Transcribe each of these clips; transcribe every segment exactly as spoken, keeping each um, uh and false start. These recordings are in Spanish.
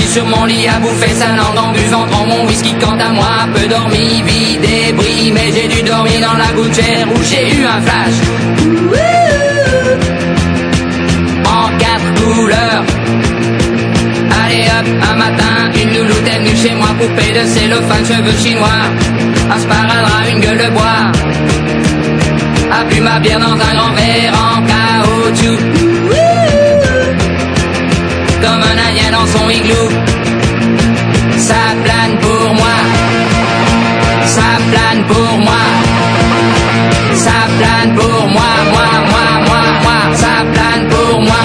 sur mon lit à bouffer sa langue en buvant grand mon whisky. Quant à moi, peu dormi, vie débris, mais j'ai dû dormir dans la gouttière où j'ai eu un flash. En quatre couleurs. Allez hop, un matin, une louloute est venue chez moi, poupée de cellophane, cheveux chinois, un sparadrap, une gueule de bois, a bu ma bière dans un grand verre en caoutchouc, comme un indien dans son igloo. Ça plane pour moi, ça plane pour moi, ça plane pour moi, moi, moi, moi, moi, ça plane pour moi.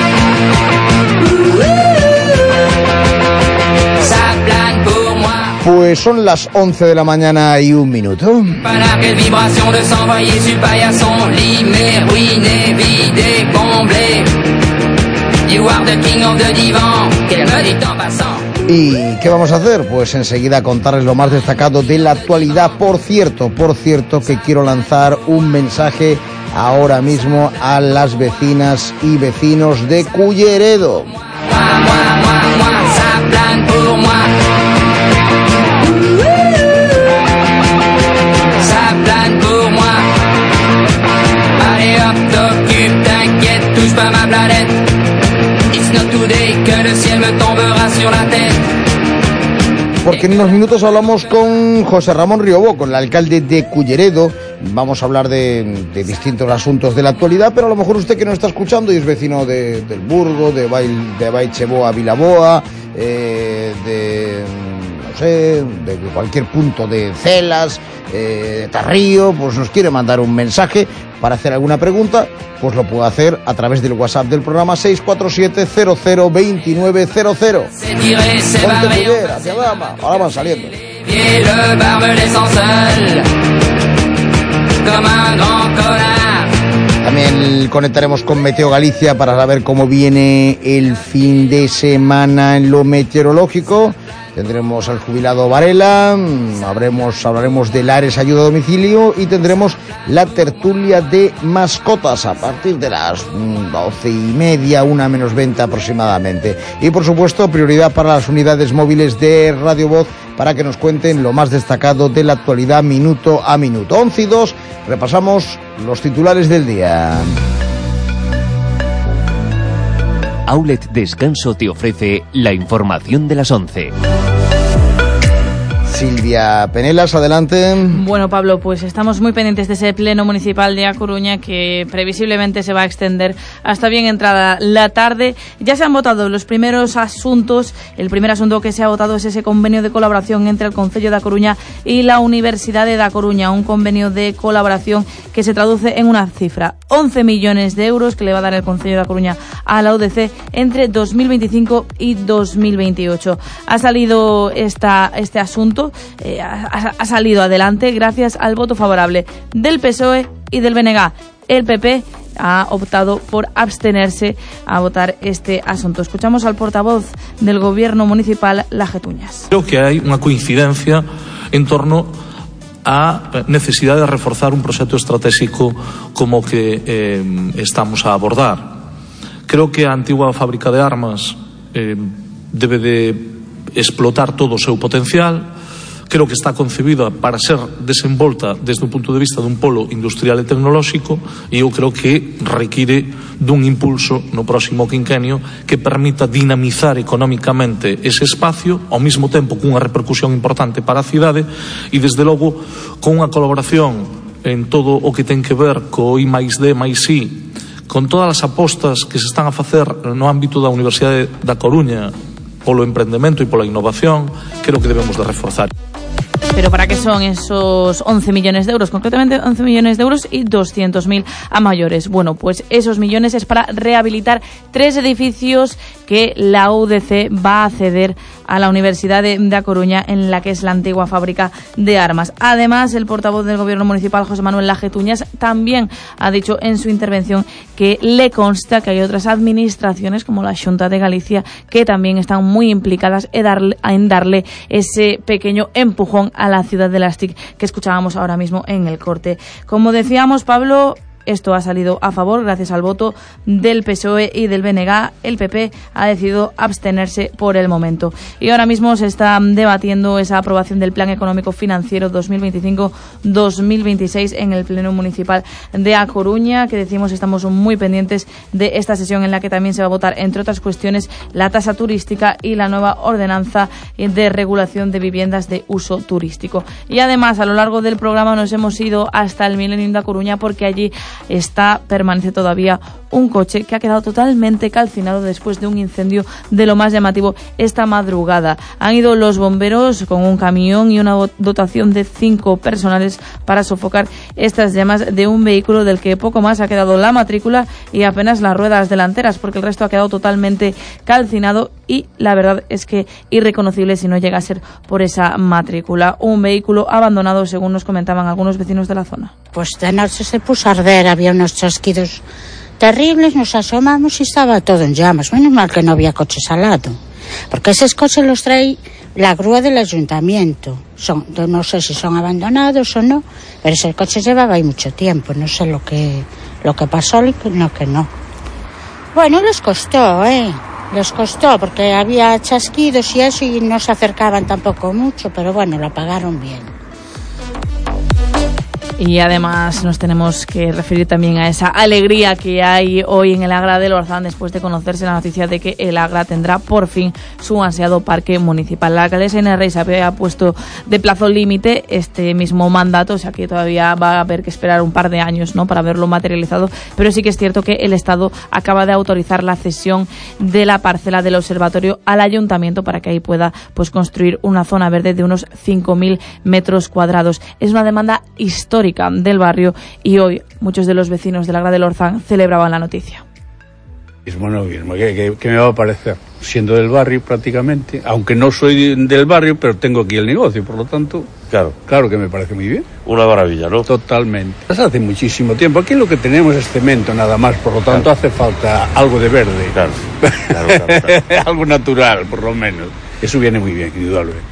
Pues son las once de la mañana y un minuto. Para quelle vibration de s'envoyer sur paillasson, limé, ruiné, vidé, comblé. You are the king of the divan, qu'elle me dit en passant. ¿Y qué vamos a hacer? Pues enseguida contarles lo más destacado de la actualidad. Por cierto, por cierto que quiero lanzar un mensaje ahora mismo a las vecinas y vecinos de Culleredo. Moi, moi, moi, moi, ça plane pour moi. Pas ma planète. It's not today que le ciel me tombera sur la tête. Porque en unos minutos hablamos con José Ramón Riobó, con el alcalde de Culleredo. Vamos a hablar de, de distintos asuntos de la actualidad, pero a lo mejor usted que nos está escuchando y es vecino de, del Burgo, de, Bail, de Baicheboa, Vilaboa, eh, de, no sé, de cualquier punto de Celas, eh, de Tarrío, pues nos quiere mandar un mensaje para hacer alguna pregunta, pues lo puede hacer a través del WhatsApp del programa seis cuatro siete cero cero dos nueve cero cero. Ponte Muller, hacia Dama, ahora van saliendo. También conectaremos con Meteo Galicia para saber cómo viene el fin de semana en lo meteorológico. Tendremos al jubilado Varela, habremos, hablaremos del Ares Ayuda a Domicilio y tendremos la tertulia de mascotas a partir de las doce y media, una menos veinte aproximadamente. Y por supuesto, prioridad para las unidades móviles de Radio Voz para que nos cuenten lo más destacado de la actualidad minuto a minuto. once y dos, repasamos los titulares del día. Outlet Descanso te ofrece la información de las once. Silvia Penelas, adelante. Bueno, Pablo, pues estamos muy pendientes de ese pleno municipal de A Coruña que previsiblemente se va a extender hasta bien entrada la tarde. Ya se han votado los primeros asuntos. El primer asunto que se ha votado es ese convenio de colaboración entre el Concello de A Coruña y la Universidad de A Coruña, un convenio de colaboración que se traduce en una cifra, once millones de euros que le va a dar el Concello de A Coruña a la U D C entre dos mil veinticinco y dos mil veintiocho. Ha salido esta, este asunto Eh, ha, ha salido adelante gracias al voto favorable del P S O E y del B N G. El P P ha optado por abstenerse a votar este asunto. Escuchamos al portavoz del Gobierno municipal, Laje Tuñas. Creo que hai unha coincidencia en torno á necesidade de reforzar un proxecto estratégico como que eh, estamos a abordar. Creo que a antigua fábrica de armas eh, debe de explotar todo o seu potencial. Creo que está concebida para ser desenvolta desde un punto de vista dun polo industrial e tecnolóxico e eu creo que require dun impulso no próximo quinquenio que permita dinamizar económicamente ese espacio ao mesmo tempo cunha repercusión importante para a cidade e desde logo con unha colaboración en todo o que ten que ver co I máis D máis I, con todas as apostas que se están a facer no ámbito da Universidade da Coruña polo emprendemento e pola innovación, creo que debemos de reforzar. ¿Pero para qué son esos once millones de euros? Concretamente once millones de euros y doscientos mil a mayores. Bueno, pues esos millones es para rehabilitar tres edificios que la U D C va a ceder a la Universidad de, de A Coruña, en la que es la antigua fábrica de armas. Además, el portavoz del Gobierno municipal, José Manuel Laje Tuñas, también ha dicho en su intervención que le consta que hay otras administraciones, como la Xunta de Galicia, que también están muy implicadas en darle, en darle ese pequeño empujón a la ciudad de Las T I C que escuchábamos ahora mismo en el corte. Como decíamos, Pablo, esto ha salido a favor gracias al voto del P S O E y del B N G. El P P ha decidido abstenerse por el momento. Y ahora mismo se está debatiendo esa aprobación del Plan Económico Financiero dos mil veinticinco dos mil veintiséis en el Pleno Municipal de A Coruña, que decimos estamos muy pendientes de esta sesión en la que también se va a votar, entre otras cuestiones, la tasa turística y la nueva ordenanza de regulación de viviendas de uso turístico. Y además, a lo largo del programa nos hemos ido hasta el Millennium de A Coruña, porque allí está, permanece todavía un coche que ha quedado totalmente calcinado después de un incendio de lo más llamativo esta madrugada. Han ido los bomberos con un camión y una dotación de cinco personales para sofocar estas llamas de un vehículo del que poco más ha quedado la matrícula y apenas las ruedas delanteras, porque el resto ha quedado totalmente calcinado y la verdad es que irreconocible si no llega a ser por esa matrícula. Un vehículo abandonado, según nos comentaban algunos vecinos de la zona. Pues de noche se puso a arder, había unos chasquidos terribles, nos asomamos y estaba todo en llamas. Menos mal que no había coches al lado, porque esos coches los trae la grúa del ayuntamiento. Son, no sé si son abandonados o no, pero ese coche llevaba ahí mucho tiempo. No sé lo que lo que pasó, no que no. Bueno, les costó, ¿eh? Les costó, porque había chasquidos y eso, y no se acercaban tampoco mucho, pero bueno, lo apagaron bien. Y además nos tenemos que referir también a esa alegría que hay hoy en el Agra del Orzán después de conocerse la noticia de que el Agra tendrá por fin su ansiado parque municipal. La alcaldesa Inés Rey se había puesto de plazo límite este mismo mandato, o sea que todavía va a haber que esperar un par de años, ¿no?, para verlo materializado, pero sí que es cierto que el Estado acaba de autorizar la cesión de la parcela del observatorio al ayuntamiento para que ahí pueda pues construir una zona verde de unos cinco mil metros cuadrados. Es una demanda histórica del barrio y hoy muchos de los vecinos del Agra del Orzán celebraban la noticia. Es bueno, bien, ¿qué, qué, qué me va a parecer? Siendo del barrio prácticamente, aunque no soy del barrio, pero tengo aquí el negocio, por lo tanto, claro, claro que me parece muy bien. Una maravilla, ¿no? Totalmente. Hace muchísimo tiempo. Aquí lo que tenemos es cemento nada más, por lo tanto claro, hace falta algo de verde. Claro, claro, claro, claro. Algo natural, por lo menos. Eso viene muy bien, indudablemente.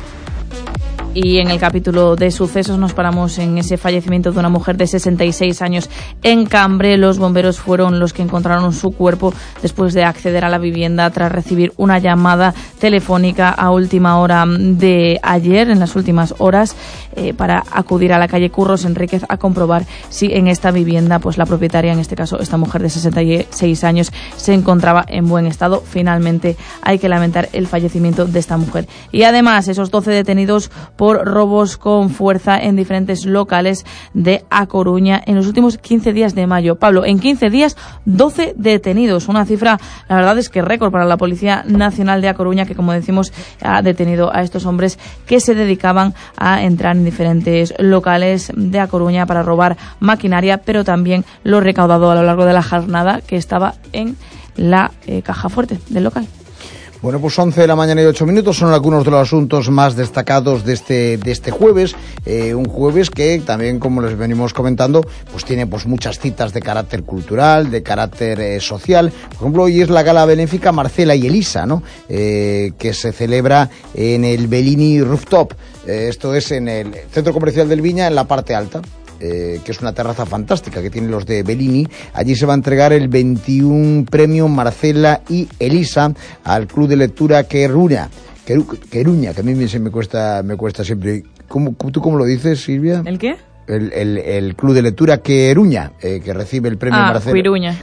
Y en el capítulo de sucesos nos paramos en ese fallecimiento de una mujer de sesenta y seis años en Cambre. Los bomberos fueron los que encontraron su cuerpo después de acceder a la vivienda tras recibir una llamada telefónica a última hora de ayer, en las últimas horas, eh, para acudir a la calle Curros Enríquez a comprobar si en esta vivienda, pues la propietaria, en este caso esta mujer de sesenta y seis años, se encontraba en buen estado. Finalmente hay que lamentar el fallecimiento de esta mujer. Y además esos doce detenidos por por robos con fuerza en diferentes locales de A Coruña en los últimos quince días de mayo. Pablo, en quince días, doce detenidos. Una cifra, la verdad es que récord para la Policía Nacional de A Coruña, que, como decimos, ha detenido a estos hombres que se dedicaban a entrar en diferentes locales de A Coruña para robar maquinaria, pero también lo recaudado a lo largo de la jornada que estaba en la eh, caja fuerte del local. Bueno, pues once de la mañana y ocho minutos son algunos de los asuntos más destacados de este de este jueves, eh, un jueves que también, como les venimos comentando, pues tiene pues muchas citas de carácter cultural, de carácter eh, social. Por ejemplo, hoy es la gala benéfica Marcela y Elisa, ¿no?, eh, que se celebra en el Bellini Rooftop. Eh, esto es en el Centro Comercial del Viña, en la parte alta. Eh, que es una terraza fantástica que tienen los de Bellini. Allí se va a entregar el veintiuno premio Marcela y Elisa al Club de Lectura Queruña, Queru, Queruña, que a mí se me cuesta, me cuesta siempre. ¿Cómo, ¿Tú cómo lo dices, Silvia? ¿El qué? El, el, el Club de Lectura Queruña, eh, que recibe el premio ah, Marcela. Quiruña.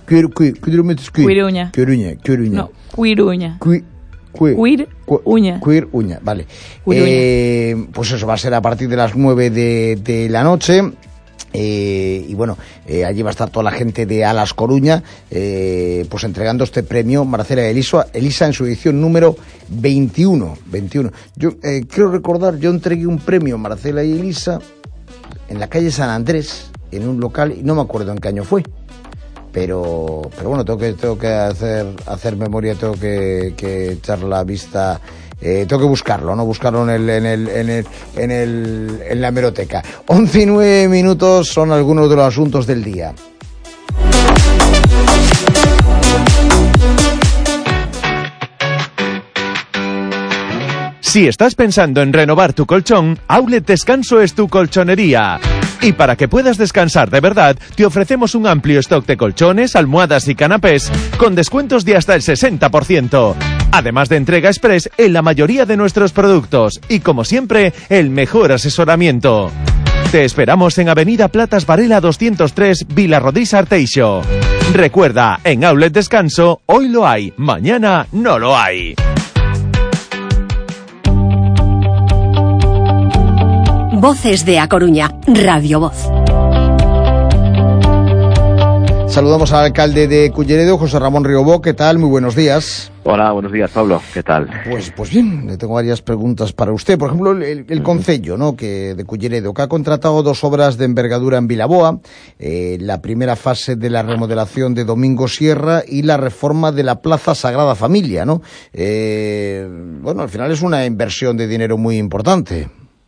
Quiruña. Quiruña. Quiruña. No, Quiruña. Quir, Queer Uña. Queer Uña, vale. Eh, pues eso va a ser a partir de las nueve de, de la noche. Eh, y bueno, eh, allí va a estar toda la gente de Alas Coruña, eh, pues entregando este premio Marcela y Elisa, Elisa en su edición número veintiuno. veintiuno. Yo eh, quiero recordar, yo entregué un premio Marcela y Elisa en la calle San Andrés, en un local, y no me acuerdo en qué año fue. Pero, pero bueno, tengo que, tengo que hacer, hacer memoria, tengo que, que echar la vista. Eh, tengo que buscarlo, ¿no? Buscarlo en el, en el, en el, en el, en la hemeroteca. once y nueve minutos son algunos de los asuntos del día. Si estás pensando en renovar tu colchón, Outlet Descanso es tu colchonería. Y para que puedas descansar de verdad, te ofrecemos un amplio stock de colchones, almohadas y canapés con descuentos de hasta el sesenta por ciento. Además de entrega express en la mayoría de nuestros productos y, como siempre, el mejor asesoramiento. Te esperamos en Avenida Platas Varela doscientos tres, Vilarrodís Arteixo. Recuerda, en Outlet Descanso, hoy lo hay, mañana no lo hay. Voces de A Coruña, Radio Voz. Saludamos al alcalde de Culleredo, José Ramón Riobó. ¿Qué tal? Muy buenos días. Hola, buenos días, Pablo. ¿Qué tal? Pues pues bien, le tengo varias preguntas para usted. Por ejemplo, el, el concello, ¿no?, que de Culleredo, que ha contratado dos obras de envergadura en Vilaboa, eh, la primera fase de la remodelación de Domingo Sierra y la reforma de la Plaza Sagrada Familia, ¿no? Eh, bueno, al final es una inversión de dinero muy importante.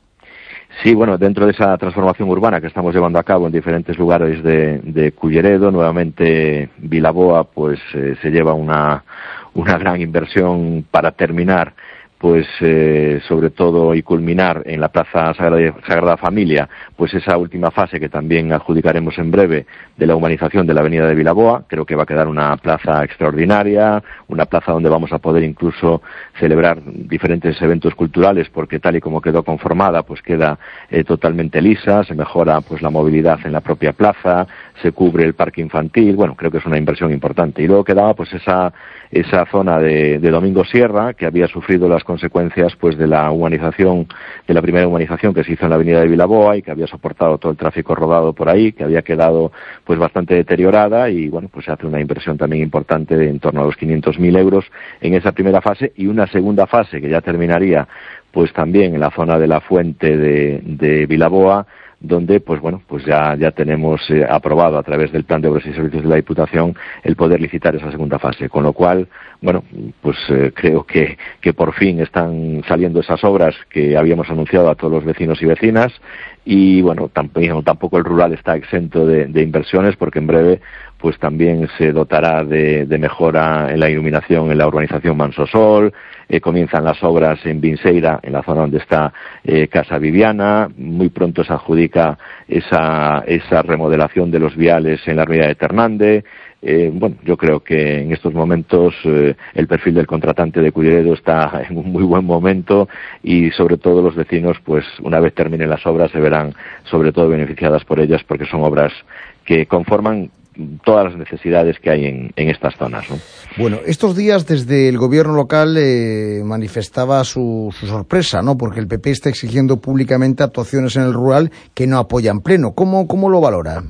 Sí, bueno, dentro de esa transformación urbana que estamos llevando a cabo en diferentes lugares de, de Culleredo, nuevamente Vilaboa pues eh, se lleva una, una gran inversión para terminar, pues eh, sobre todo y culminar en la Plaza Sagrada, Sagrada Familia, pues esa última fase que también adjudicaremos en breve de la humanización de la avenida de Vilaboa. Creo que va a quedar una plaza extraordinaria, una plaza donde vamos a poder incluso celebrar diferentes eventos culturales, porque tal y como quedó conformada, pues queda eh, totalmente lisa, se mejora pues la movilidad en la propia plaza, se cubre el parque infantil. Bueno, creo que es una inversión importante. Y luego quedaba pues esa esa zona de, de Domingo Sierra, que había sufrido las consecuencias pues de la humanización, de la primera humanización que se hizo en la avenida de Vilaboa y que había soportado todo el tráfico rodado por ahí, que había quedado pues bastante deteriorada, y bueno, pues se hace una inversión también importante de en torno a los quinientos mil euros en esa primera fase, y una segunda fase que ya terminaría pues también en la zona de la fuente de, de Vilaboa, donde pues bueno, pues ya ya tenemos eh, aprobado a través del plan de obras y servicios de la Diputación el poder licitar esa segunda fase, con lo cual bueno, pues eh, creo que que por fin están saliendo esas obras que habíamos anunciado a todos los vecinos y vecinas. Y bueno, tampoco, tampoco el rural está exento de, de inversiones, porque en breve pues también se dotará de, de mejora en la iluminación en la urbanización Mansosol. Eh, comienzan las obras en Vinseira, en la zona donde está eh, Casa Viviana. Muy pronto se adjudica esa, esa remodelación de los viales en la avenida de Ternande. Eh, bueno, yo creo que en estos momentos eh, el perfil del contratante de Culleredo está en un muy buen momento, y sobre todo los vecinos, pues una vez terminen las obras, se verán sobre todo beneficiadas por ellas, porque son obras que conforman todas las necesidades que hay en, en estas zonas, ¿no? Bueno, estos días desde el gobierno local eh, manifestaba su, su sorpresa, ¿no?, porque el P P está exigiendo públicamente actuaciones en el rural que no apoyan pleno. ¿Cómo, cómo lo valora?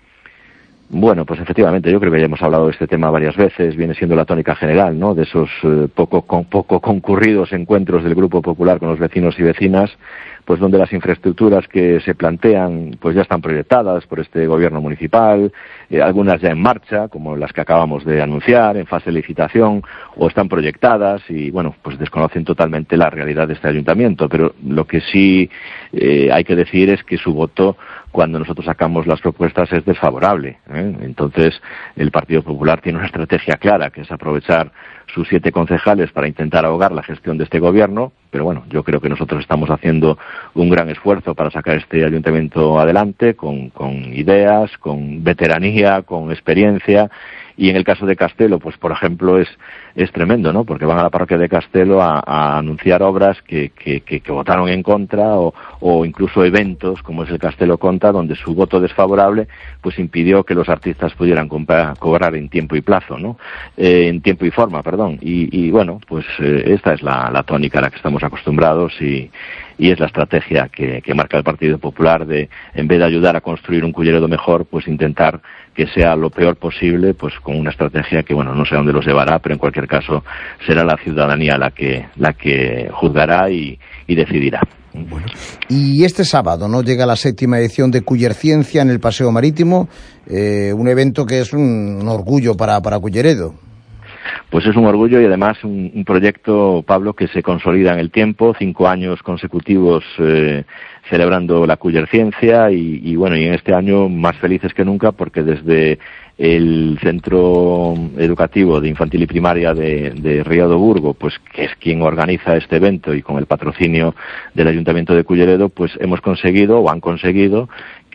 Bueno, pues efectivamente, yo creo que ya hemos hablado de este tema varias veces. Viene siendo la tónica general, ¿no?, de esos eh, poco, con, poco concurridos encuentros del Grupo Popular con los vecinos y vecinas, pues donde las infraestructuras que se plantean pues ya están proyectadas por este gobierno municipal, eh, algunas ya en marcha, como las que acabamos de anunciar, en fase de licitación, o están proyectadas, y bueno, pues desconocen totalmente la realidad de este ayuntamiento. Pero lo que sí eh, hay que decir es que su voto, cuando nosotros sacamos las propuestas, es desfavorable, ¿eh? Entonces, el Partido Popular tiene una estrategia clara, que es aprovechar sus siete concejales para intentar ahogar la gestión de este gobierno. Pero bueno, yo creo que nosotros estamos haciendo un gran esfuerzo para sacar este ayuntamiento adelante, con, con ideas, con veteranía, con experiencia. Y en el caso de Castelo, pues por ejemplo, es es tremendo, ¿no?, porque van a la parroquia de Castelo a, a anunciar obras que, que, que, que votaron en contra, o, o incluso eventos, como es el Castelo Conta, donde su voto desfavorable pues impidió que los artistas pudieran comprar, cobrar en tiempo y plazo, ¿no?, eh, en tiempo y forma, perdón. Y, y bueno, pues eh, esta es la, la tónica a la que estamos acostumbrados, y y es la estrategia que, que marca el Partido Popular, de, en vez de ayudar a construir un Culleredo mejor, pues intentar que sea lo peor posible, pues con una estrategia que, bueno, no sé a dónde los llevará, pero en cualquier caso será la ciudadanía la que la que juzgará y, y decidirá. Bueno, y este sábado no llega la séptima edición de Cullerciencia en el Paseo Marítimo, eh, un evento que es un, un orgullo para, para Culleredo. Pues es un orgullo, y además un, un proyecto, Pablo, que se consolida en el tiempo, cinco años consecutivos eh, celebrando la Cullerciencia, y, y bueno, y en este año más felices que nunca, porque desde el Centro Educativo de Infantil y Primaria de, de Río de Burgo, pues que es quien organiza este evento, y con el patrocinio del Ayuntamiento de Culleredo, pues hemos conseguido, o han conseguido,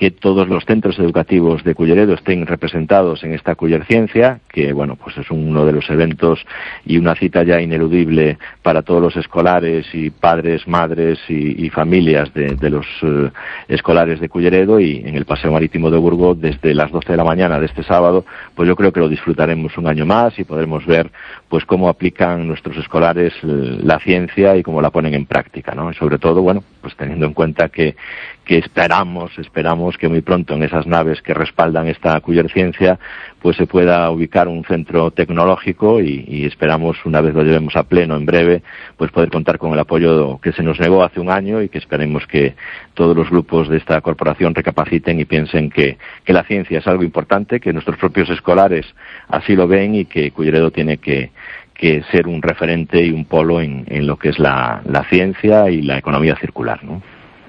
que todos los centros educativos de Culleredo estén representados en esta Cullerciencia, que bueno, pues es uno de los eventos y una cita ya ineludible para todos los escolares y padres, madres y, y familias de, de los uh, escolares de Culleredo, y en el Paseo Marítimo de Burgos desde las doce de la mañana de este sábado, pues yo creo que lo disfrutaremos un año más y podremos ver pues cómo aplican nuestros escolares uh, la ciencia y cómo la ponen en práctica, ¿no? Y sobre todo, bueno, pues teniendo en cuenta que que esperamos, esperamos que muy pronto en esas naves que respaldan esta Cullerciencia pues se pueda ubicar un centro tecnológico y, y esperamos, una vez lo llevemos a pleno en breve, pues poder contar con el apoyo que se nos negó hace un año y que esperemos que todos los grupos de esta corporación recapaciten y piensen que, que la ciencia es algo importante, que nuestros propios escolares así lo ven y que Culleredo tiene que que ser un referente y un polo en, en lo que es la, la ciencia y la economía circular, ¿no?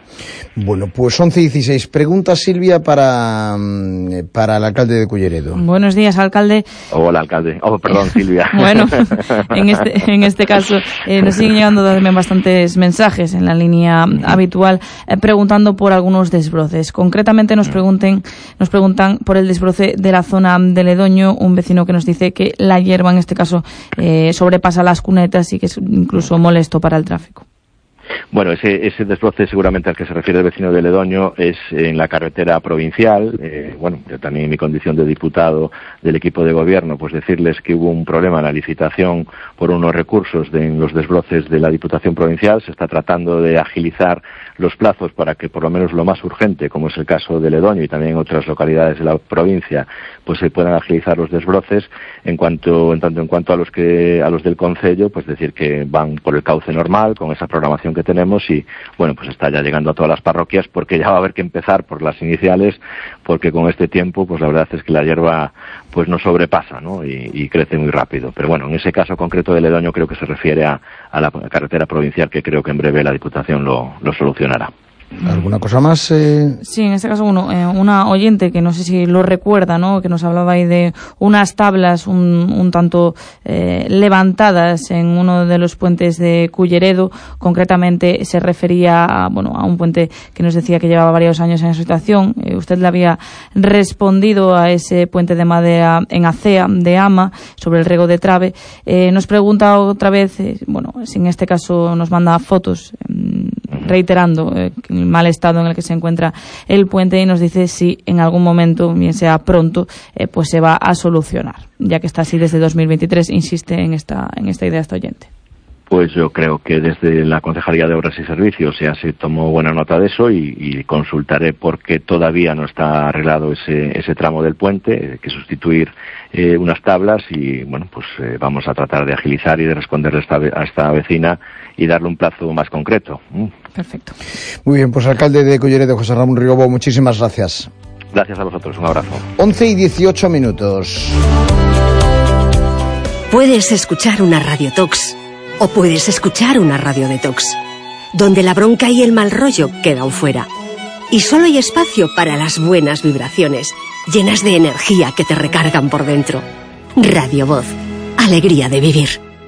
Bueno, pues once y dieciséis. Pregunta, Silvia, para, para el alcalde de Culleredo. Buenos días, alcalde. Hola, alcalde. Oh, perdón, Silvia. Bueno, en este, en este caso eh, nos siguen llegando también bastantes mensajes en la línea habitual eh, preguntando por algunos desbroces. Concretamente nos pregunten, nos preguntan por el desbroce de la zona de Ledoño, un vecino que nos dice que la hierba en este caso eh, sobrepasa las cunetas y que es incluso molesto para el tráfico. Bueno, ese, ese desbroce seguramente al que se refiere el vecino de Ledoño es en la carretera provincial. Eh, bueno, yo también en mi condición de diputado del equipo de gobierno, pues decirles que hubo un problema en la licitación por unos recursos de, en los desbroces de la Diputación Provincial. Se está tratando de agilizar los plazos para que por lo menos lo más urgente, como es el caso de Ledoño y también en otras localidades de la provincia, pues se puedan agilizar los desbroces. En cuanto, en tanto en cuanto a los que a los del concello, pues decir que van por el cauce normal con esa programación que tenemos y bueno, pues está ya llegando a todas las parroquias, porque ya va a haber que empezar por las iniciales, porque con este tiempo pues la verdad es que la hierba pues nos sobrepasa, ¿no? Y, y crece muy rápido. Pero bueno, en ese caso concreto de Ledoño creo que se refiere a, a la carretera provincial, que creo que en breve la Diputación lo, lo solucionará. ¿Alguna cosa más? Eh... Sí, en este caso, bueno, eh, una oyente que no sé si lo recuerda, ¿no? Que nos hablaba ahí de unas tablas un, un tanto eh, levantadas en uno de los puentes de Culleredo. Concretamente se refería a, bueno, a un puente que nos decía que llevaba varios años en esa situación. Eh, usted le había respondido a ese puente de madera en Acea de Ama sobre el rego de Trave. Eh, nos pregunta otra vez, eh, bueno, si en este caso nos manda fotos eh, reiterando eh, el mal estado en el que se encuentra el puente y nos dice si en algún momento, bien sea pronto, eh, pues se va a solucionar, ya que está así desde dos mil veintitrés, insiste en esta, en esta idea esta oyente. Pues yo creo que desde la Concejalía de Obras y Servicios ya se tomó buena nota de eso y, y consultaré por qué todavía no está arreglado ese, ese tramo del puente, hay que sustituir eh, unas tablas y bueno, pues eh, vamos a tratar de agilizar y de responderle a esta, a esta vecina y darle un plazo más concreto. Mm. Perfecto. Muy bien, pues alcalde de Culleredo, José Ramón Riobo, muchísimas gracias. Gracias a vosotros, un abrazo. once y dieciocho minutos. Puedes escuchar una radiotox o puedes escuchar una radio detox, donde la bronca y el mal rollo quedan fuera. Y solo hay espacio para las buenas vibraciones, llenas de energía que te recargan por dentro. Radio Voz, alegría de vivir.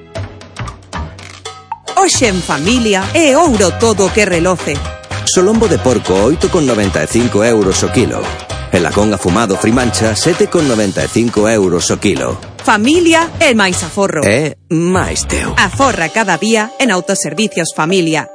Hoxe en familia é ouro todo que reloce. Solombo de porco oito con noventa e cinco euros o kilo. El lacón afumado Frimancha sete con noventa e cinco euros o kilo. Familia é máis aforro. É máis teu. Aforra cada día en Autoservicios Familia.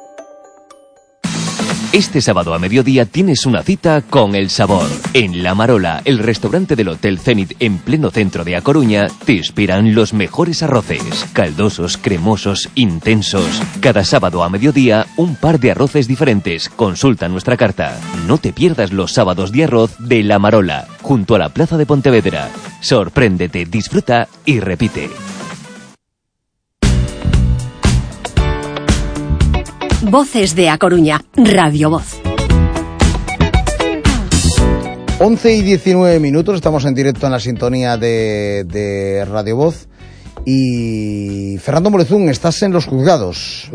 Este sábado a mediodía tienes una cita con el sabor. En La Marola, el restaurante del Hotel Zenit en pleno centro de A Coruña, te esperan los mejores arroces. Caldosos, cremosos, intensos. Cada sábado a mediodía, un par de arroces diferentes. Consulta nuestra carta. No te pierdas los sábados de arroz de La Marola, junto a la Plaza de Pontevedra. Sorpréndete, disfruta y repite. Voces de A Coruña, Radio Voz. once y diecinueve minutos, estamos en directo en la sintonía de, de Radio Voz. Y Fernando Morezún, estás en los juzgados.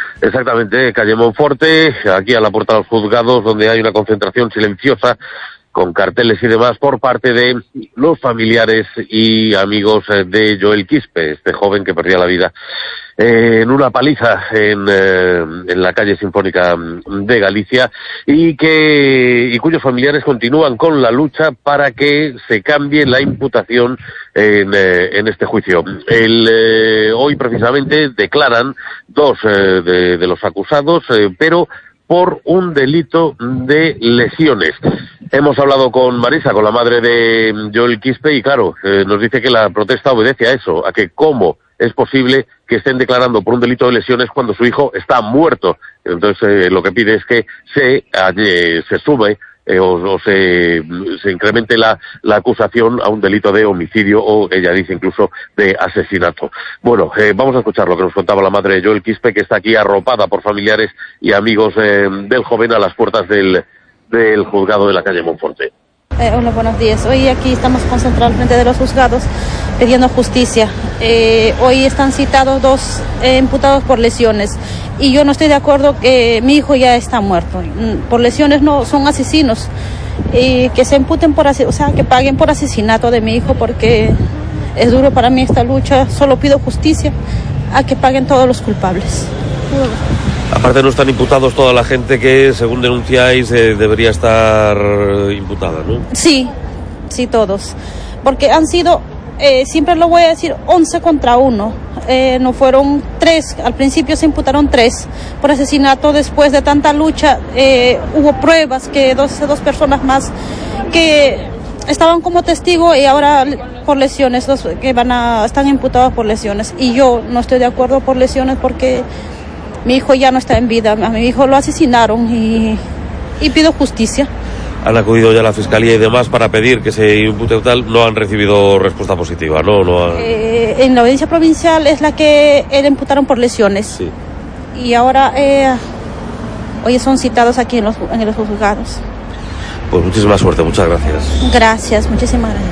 Exactamente, calle Monforte, aquí a la puerta de los juzgados, donde hay una concentración silenciosa con carteles y demás por parte de los familiares y amigos de Joel Quispe, este joven que perdía la vida eh, en una paliza en, eh, en la calle Sinfónica de Galicia y que y cuyos familiares continúan con la lucha para que se cambie la imputación en, eh, en este juicio. El, eh, hoy precisamente declaran dos eh, de, de los acusados, eh, pero por un delito de lesiones. Hemos hablado con Marisa, con la madre de Joel Quispe, y claro, eh, nos dice que la protesta obedece a eso, a que cómo es posible que estén declarando por un delito de lesiones cuando su hijo está muerto. Entonces, eh, lo que pide es que se, eh, se sume eh, o, o se, se incremente la, la acusación a un delito de homicidio o, ella dice, incluso de asesinato. Bueno, eh, vamos a escuchar lo que nos contaba la madre de Joel Quispe, que está aquí arropada por familiares y amigos eh, del joven a las puertas del, del juzgado de la calle Monforte. Eh, hola, buenos días. Hoy aquí estamos concentrados frente de los juzgados pidiendo justicia. Eh, hoy están citados dos eh, imputados por lesiones y yo no estoy de acuerdo que mi hijo ya está muerto. Por lesiones no, son asesinos. Y que se imputen por, o sea, que paguen por asesinato de mi hijo porque es duro para mí esta lucha. Solo pido justicia, a que paguen todos los culpables. Aparte no están imputados toda la gente que, según denunciáis, eh, debería estar imputada, ¿no? Sí, sí, todos. Porque han sido, eh, siempre lo voy a decir, once contra uno. Eh, no fueron tres, al principio se imputaron tres por asesinato. Después de tanta lucha eh, hubo pruebas que dos, dos personas más que estaban como testigo y ahora por lesiones, los que van a, están imputados por lesiones. Y yo no estoy de acuerdo por lesiones porque mi hijo ya no está en vida, a mi hijo lo asesinaron y, y pido justicia. Han acudido ya a la Fiscalía y demás para pedir que se impute tal, no han recibido respuesta positiva, ¿no? no han... eh, en la audiencia provincial es la que le imputaron por lesiones. Sí. Y ahora eh, hoy son citados aquí en los, en los juzgados. Pues muchísima suerte, muchas gracias. Gracias, muchísimas gracias.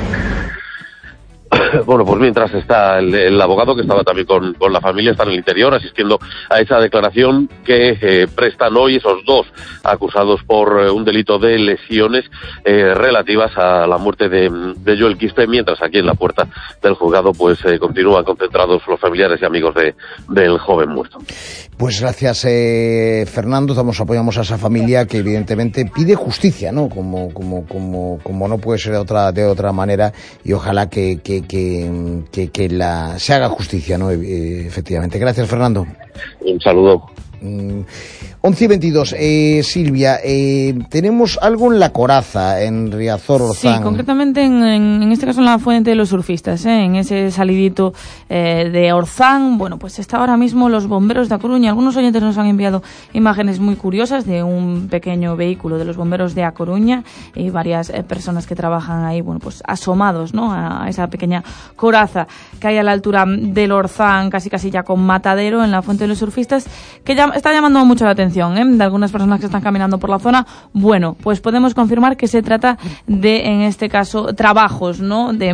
Bueno, pues mientras está el, el abogado que estaba también con, con la familia, está en el interior asistiendo a esa declaración que eh, prestan hoy esos dos acusados por eh, un delito de lesiones eh, relativas a la muerte de, de Joel Quispe, mientras aquí en la puerta del juzgado pues eh, continúan concentrados los familiares y amigos de, del joven muerto. Pues gracias, eh, Fernando. Estamos, apoyamos a esa familia que evidentemente pide justicia, ¿no? Como, como, como, como no puede ser de otra, de otra manera, y ojalá que, que, que, que, que la, se haga justicia, ¿no? Eh, efectivamente. Gracias, Fernando. Un saludo. Mm, once y veintidós. Eh, Silvia, eh, tenemos algo en La Coraza, en Riazor, Orzán. Sí, concretamente en, en, en este caso en la Fuente de los Surfistas, ¿eh? En ese salidito eh, de Orzán. Bueno, pues está ahora mismo los bomberos de A Coruña. Algunos oyentes nos han enviado imágenes muy curiosas de un pequeño vehículo de los bomberos de A Coruña y varias eh, personas que trabajan ahí, bueno, pues asomados, ¿no? A esa pequeña coraza que hay a la altura del Orzán, casi casi ya con matadero, en la Fuente de los Surfistas, que ya está llamando mucho la atención, ¿eh? De algunas personas que están caminando por la zona. Bueno, pues podemos confirmar que se trata de, en este caso, trabajos, ¿no? De,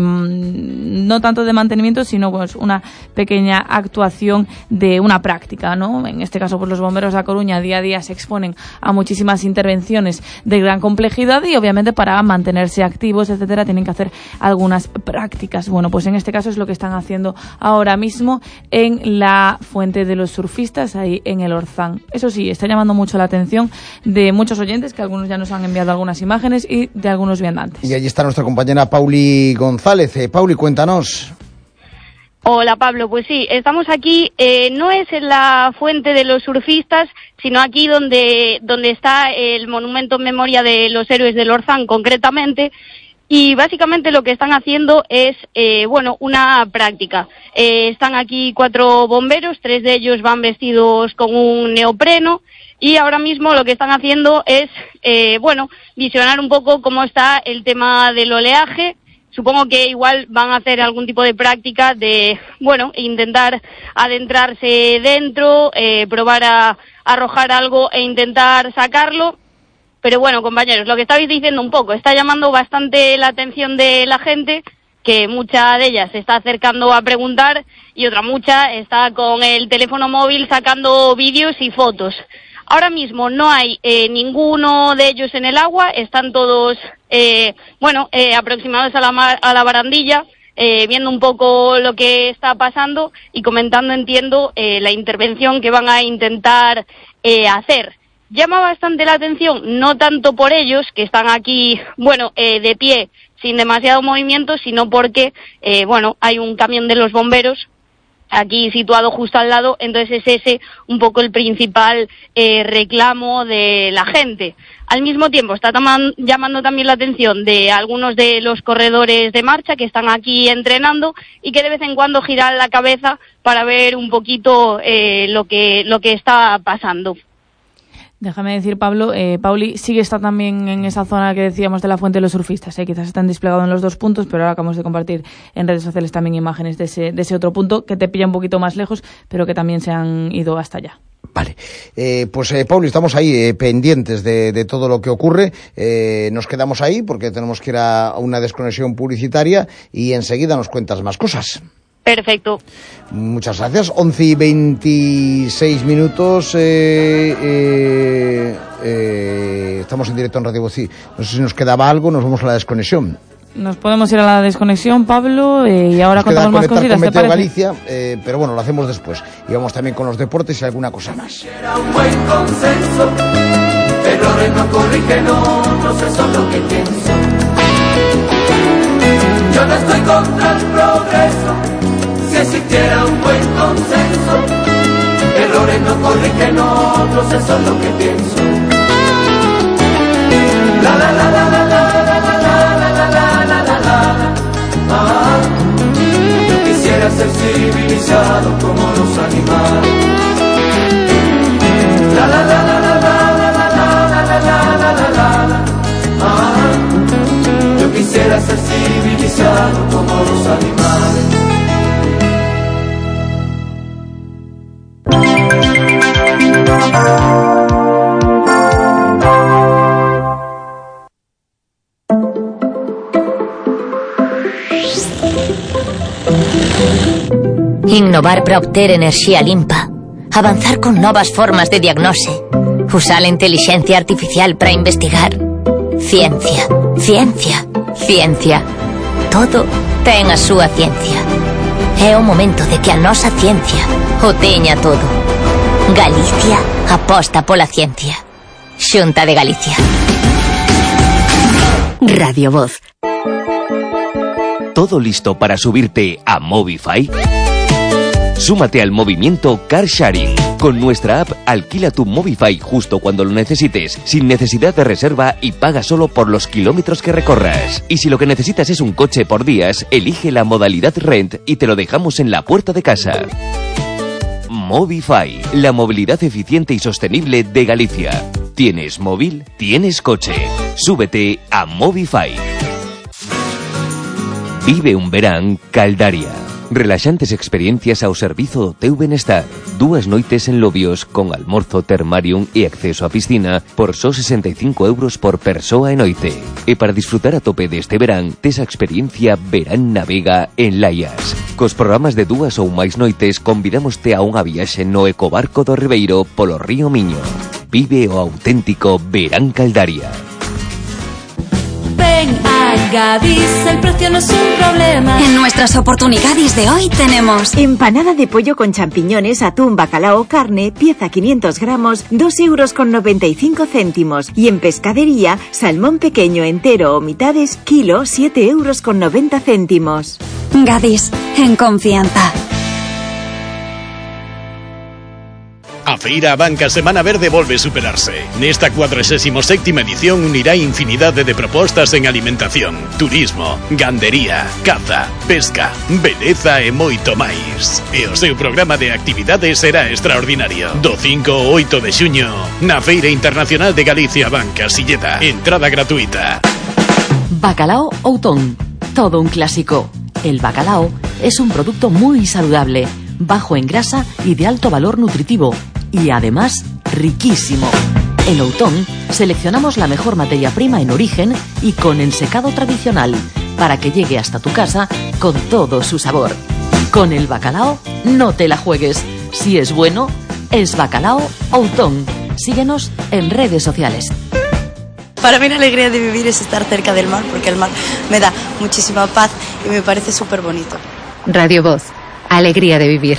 no tanto de mantenimiento, sino pues una pequeña actuación de una práctica, ¿no? En este caso, pues los bomberos de A Coruña día a día se exponen a muchísimas intervenciones de gran complejidad y obviamente para mantenerse activos, etcétera, tienen que hacer algunas prácticas. Bueno, pues en este caso es lo que están haciendo ahora mismo en la Fuente de los Surfistas, ahí en el Orzán. Eso sí, está llamando mucho la atención de muchos oyentes, que algunos ya nos han enviado algunas imágenes, y de algunos viandantes. Y allí está nuestra compañera Pauli González. Eh, Pauli, cuéntanos. Hola Pablo, pues sí, estamos aquí, eh, no es en la Fuente de los Surfistas, sino aquí donde, donde está el monumento en memoria de los héroes del Orzán concretamente. Y básicamente lo que están haciendo es, eh, bueno, una práctica. Eh, están aquí cuatro bomberos, tres de ellos van vestidos con un neopreno y ahora mismo lo que están haciendo es, eh, bueno, visionar un poco cómo está el tema del oleaje. Supongo que igual van a hacer algún tipo de práctica de, bueno, intentar adentrarse dentro, eh, probar a arrojar algo e intentar sacarlo. Pero bueno, compañeros, lo que estabais diciendo un poco, está llamando bastante la atención de la gente, que mucha de ellas se está acercando a preguntar y otra mucha está con el teléfono móvil sacando vídeos y fotos. Ahora mismo no hay eh, ninguno de ellos en el agua, están todos, eh, bueno, eh, aproximados a la, mar, a la barandilla, eh, viendo un poco lo que está pasando y comentando, entiendo, eh, la intervención que van a intentar eh, hacer. Llama bastante la atención, no tanto por ellos, que están aquí, bueno, eh, de pie, sin demasiado movimiento, sino porque, eh, bueno, hay un camión de los bomberos aquí situado justo al lado, entonces es ese un poco el principal eh, reclamo de la gente. Al mismo tiempo está taman, llamando también la atención de algunos de los corredores de marcha que están aquí entrenando y que de vez en cuando giran la cabeza para ver un poquito eh, lo que lo que está pasando. Déjame decir, Pablo, eh, Pauli sí que está también en esa zona que decíamos de la fuente de los surfistas, ¿eh? Quizás están desplegados en los dos puntos, pero ahora acabamos de compartir en redes sociales también imágenes de ese, de ese otro punto que te pilla un poquito más lejos, pero que también se han ido hasta allá. Vale, eh, pues eh, Pauli, estamos ahí eh, pendientes de, de todo lo que ocurre, eh, nos quedamos ahí porque tenemos que ir a una desconexión publicitaria y enseguida nos cuentas más cosas. Perfecto. Muchas gracias. once y veintiséis minutos. Eh, eh, eh, estamos en directo en Radio Voz. No sé si nos quedaba algo, nos vamos a la desconexión. Nos podemos ir a la desconexión, Pablo, eh, y ahora nos contamos más cositas. Con Meteo Galicia, eh, pero bueno, lo hacemos después. Y vamos también con los deportes y alguna cosa más. Era un buen consenso, errores no corrigen otros, eso es lo que pienso. Yo no estoy contra el progreso. Si existiera un buen consenso, errores no corrigen otros, eso es lo que pienso. La la la la la la la la la la la la la la. Ah, yo quisiera ser civilizado como los animales. La la la la la la la la la la la la la la. Ah, yo quisiera ser civilizado como los animales. Innovar per obter energia limpa, avanzar con novas formas de diagnose, usar la inteligencia artificial para investigar. Ciencia, ciencia, ciencia. Todo ten a súa ciencia. É o momento de que a nosa ciencia o teña todo. Galicia aposta pola ciencia. Xunta de Galicia. Radio Voz. ¿Todo listo para subirte a Movify? Súmate al movimiento Car Sharing. Con nuestra app, alquila tu Movify justo cuando lo necesites, sin necesidad de reserva y paga solo por los kilómetros que recorras. Y si lo que necesitas es un coche por días, elige la modalidad Rent y te lo dejamos en la puerta de casa. Movify, la movilidad eficiente y sostenible de Galicia. ¿Tienes móvil? ¿Tienes coche? Súbete a Movify. Vive un verán Caldaria. Relaxantes experiencias ao servizo do teu benestar. Dúas noites en Lobios con almorzo, termarium e acceso á piscina por só sesenta e cinco euros por persoa e noite. E para disfrutar a tope deste verán, tes a experiencia Verán na Vega en Laias. Cos programas de dúas ou máis noites convidámoste a unha viaxe no ecobarco do Ribeiro polo río Miño. Vive o auténtico Verán Caldaria. Ven a Gadis, el precio no es un problema. En nuestras oportunidades de hoy tenemos empanada de pollo con champiñones, atún, bacalao, carne, pieza quinientos gramos, dos euros con noventa y cinco céntimos. Y en pescadería, salmón pequeño, entero o mitades, kilo, siete euros con noventa céntimos. Gadis, en confianza. A Feira Banca Semana Verde volve superarse. Nesta cuadragésima séptima edición unirá infinidade de propostas en alimentación, turismo, gandería, caza, pesca, beleza e moito máis. E o seu programa de actividades será extraordinario. Do cinco ao oito de xuño, na Feira Internacional de Galicia Banca Silleda. Entrada gratuita. Bacalao Outón. Todo un clásico. El bacalao es un producto muy saludable, bajo en grasa y de alto valor nutritivo, y además riquísimo. En Outón seleccionamos la mejor materia prima en origen y con ensecado tradicional para que llegue hasta tu casa con todo su sabor. Con el bacalao no te la juegues. Si es bueno, es Bacalao Outón. Síguenos en redes sociales. Para mí la alegría de vivir es estar cerca del mar, porque el mar me da muchísima paz y me parece súper bonito. Radio Voz, alegría de vivir.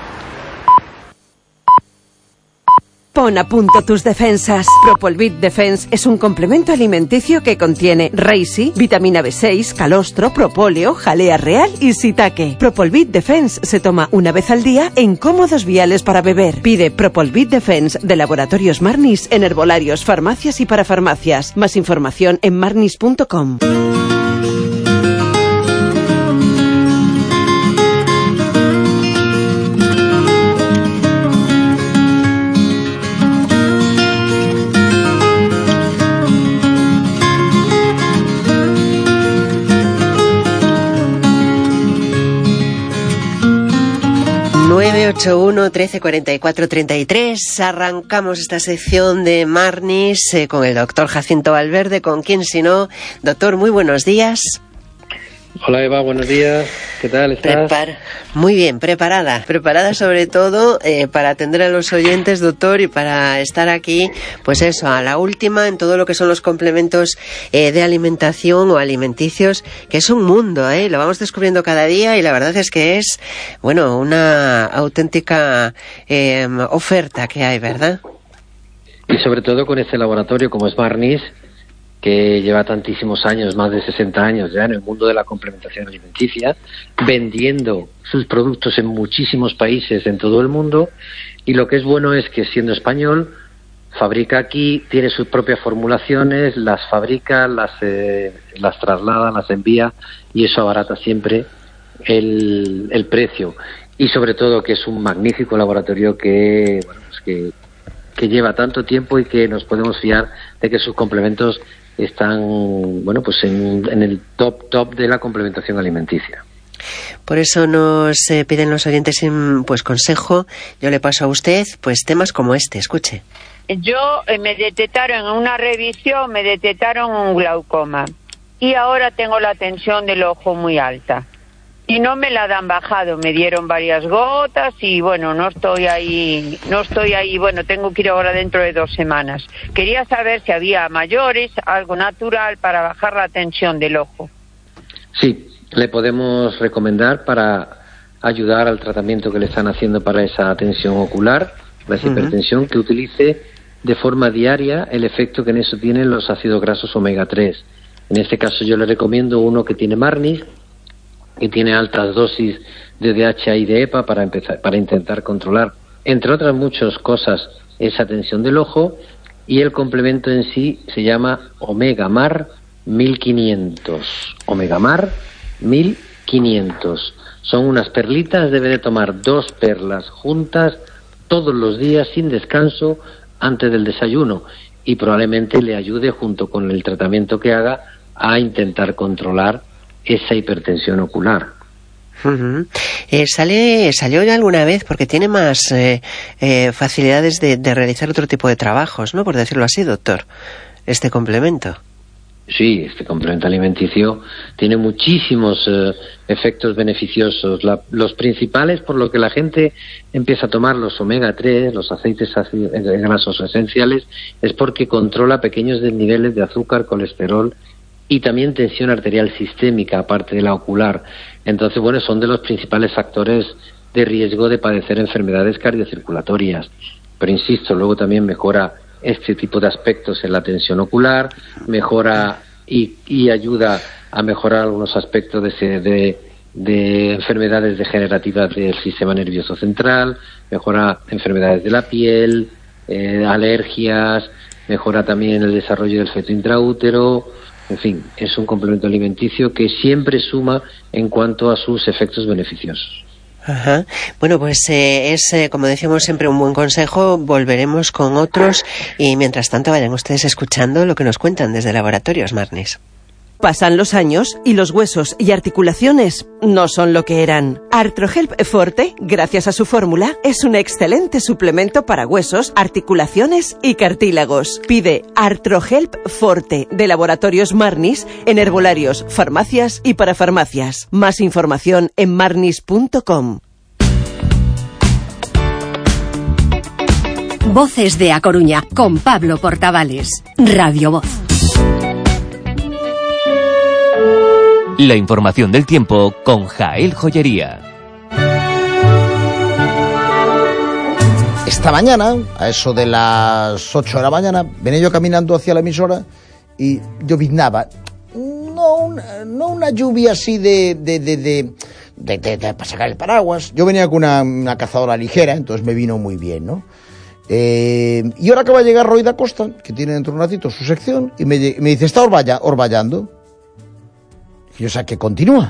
Pon a punto tus defensas. Propolvit Defense es un complemento alimenticio que contiene Reishi, vitamina B seis, calostro, propóleo, jalea real y shiitake. Propolvit Defense se toma una vez al día en cómodos viales para beber. Pide Propolvit Defense de Laboratorios Marnis en herbolarios, farmacias y parafarmacias. Más información en marnis punto com. nueve ocho uno, trece, cuarenta y cuatro, treinta y tres. Arrancamos esta sección de Marnis eh, con el doctor Jacinto Valverde, con quien si no. Doctor, muy buenos días. Hola Eva, buenos días. ¿Qué tal estás? Prepar- Muy bien, preparada. Preparada sobre todo eh, para atender a los oyentes, doctor, y para estar aquí, pues eso, a la última en todo lo que son los complementos eh, de alimentación o alimenticios, que es un mundo, ¿eh? Lo vamos descubriendo cada día y la verdad es que es, bueno, una auténtica eh, oferta que hay, ¿verdad? Y sobre todo con este laboratorio como es Marnis, que lleva tantísimos años, más de sesenta años ya en el mundo de la complementación alimenticia, vendiendo sus productos en muchísimos países en todo el mundo, y lo que es bueno es que siendo español, fabrica aquí, tiene sus propias formulaciones, las fabrica, las, eh, las traslada, las envía, y eso abarata siempre el, el precio. Y sobre todo que es un magnífico laboratorio que, bueno, pues que, que lleva tanto tiempo y que nos podemos fiar de que sus complementos están, bueno, pues en, en el top top de la complementación alimenticia. Por eso nos eh, piden los oyentes pues consejo. Yo le paso a usted pues temas como este, escuche. Yo eh, me detectaron en una revisión, me detectaron un glaucoma y ahora tengo la tensión del ojo muy alta y no me la han bajado, me dieron varias gotas y bueno, no estoy ahí, no estoy ahí, bueno, tengo que ir ahora dentro de dos semanas. Quería saber si había mayores, algo natural para bajar la tensión del ojo. Sí, le podemos recomendar para ayudar al tratamiento que le están haciendo para esa tensión ocular, para esa uh-huh. hipertensión, que utilice de forma diaria el efecto que en eso tienen los ácidos grasos omega tres. En este caso yo le recomiendo uno que tiene Marnis, que tiene altas dosis de D H A y de E P A para empezar, para intentar controlar, entre otras muchas cosas, esa tensión del ojo, y el complemento en sí se llama Omega Mar mil quinientos. Omega Mar mil quinientos. Son unas perlitas, debe de tomar dos perlas juntas todos los días sin descanso antes del desayuno, y probablemente le ayude junto con el tratamiento que haga a intentar controlar esa hipertensión ocular. Uh-huh. Eh, sale, ¿Salió ya alguna vez? Porque tiene más eh, eh, facilidades de, de realizar otro tipo de trabajos, ¿no? Por decirlo así, doctor, este complemento. Sí, este complemento alimenticio tiene muchísimos eh, efectos beneficiosos. La, los principales, por lo que la gente empieza a tomar los omega tres, los aceites ácidos, grasos esenciales, es porque controla pequeños niveles de azúcar, colesterol y también tensión arterial sistémica, aparte de la ocular. Entonces, bueno, son de los principales factores de riesgo de padecer enfermedades cardiocirculatorias. Pero insisto, luego también mejora este tipo de aspectos en la tensión ocular, mejora y, y ayuda a mejorar algunos aspectos de, de, de enfermedades degenerativas del sistema nervioso central, mejora enfermedades de la piel, eh, alergias, mejora también el desarrollo del feto intraútero. En fin, es un complemento alimenticio que siempre suma en cuanto a sus efectos beneficiosos. Ajá. Bueno, pues eh, es, eh, como decíamos siempre, un buen consejo. Volveremos con otros y mientras tanto vayan ustedes escuchando lo que nos cuentan desde Laboratorios Marnis. Pasan los años y los huesos y articulaciones no son lo que eran. Artrohelp Forte, gracias a su fórmula, es un excelente suplemento para huesos, articulaciones y cartílagos. Pide Artrohelp Forte de Laboratorios Marnis en herbolarios, farmacias y parafarmacias. Más información en marnis punto com. Voces de A Coruña, con Pablo Portavales. Radio Voz. La información del tiempo con Jael Joyería. Esta mañana, a eso de las ocho de la mañana, venía yo caminando hacia la emisora y lloviznaba. No una, no una lluvia así de, de, de, de, de, de, de para sacar el paraguas. Yo venía con una, una cazadora ligera, entonces me vino muy bien, ¿no? Eh, y ahora acaba de llegar Roy da Costa, que tiene dentro de un ratito su sección, y me, me dice, está orballa, orballando. Y yo sé que continúa.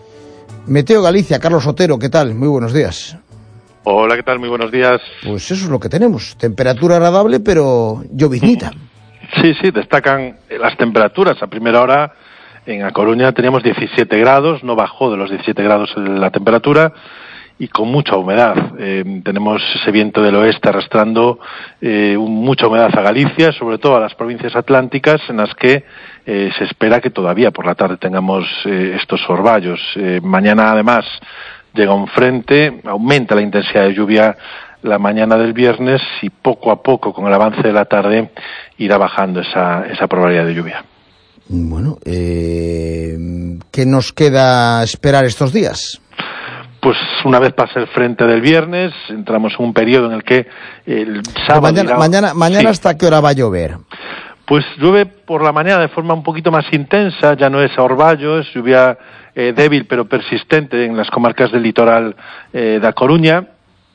Meteo Galicia, Carlos Otero, ¿qué tal? Muy buenos días. Hola, ¿qué tal? Muy buenos días. Pues eso es lo que tenemos, temperatura agradable, pero lloviznita. Sí, sí, destacan las temperaturas. A primera hora en A Coruña teníamos diecisiete grados, no bajó de los diecisiete grados la temperatura, y con mucha humedad. Eh, tenemos ese viento del oeste arrastrando eh, mucha humedad a Galicia, sobre todo a las provincias atlánticas, en las que eh, se espera que todavía por la tarde tengamos eh, estos orvallos. Eh, mañana, además, llega un frente, aumenta la intensidad de lluvia la mañana del viernes y poco a poco, con el avance de la tarde, irá bajando esa, esa probabilidad de lluvia. Bueno, eh, ¿qué nos queda esperar estos días? Pues una vez pase el frente del viernes, entramos en un periodo en el que el sábado... Mañana, irá... mañana, mañana sí. ¿Hasta qué hora va a llover? Pues llueve por la mañana de forma un poquito más intensa, ya no es a orvallo, es lluvia eh, débil pero persistente en las comarcas del litoral eh, de A Coruña,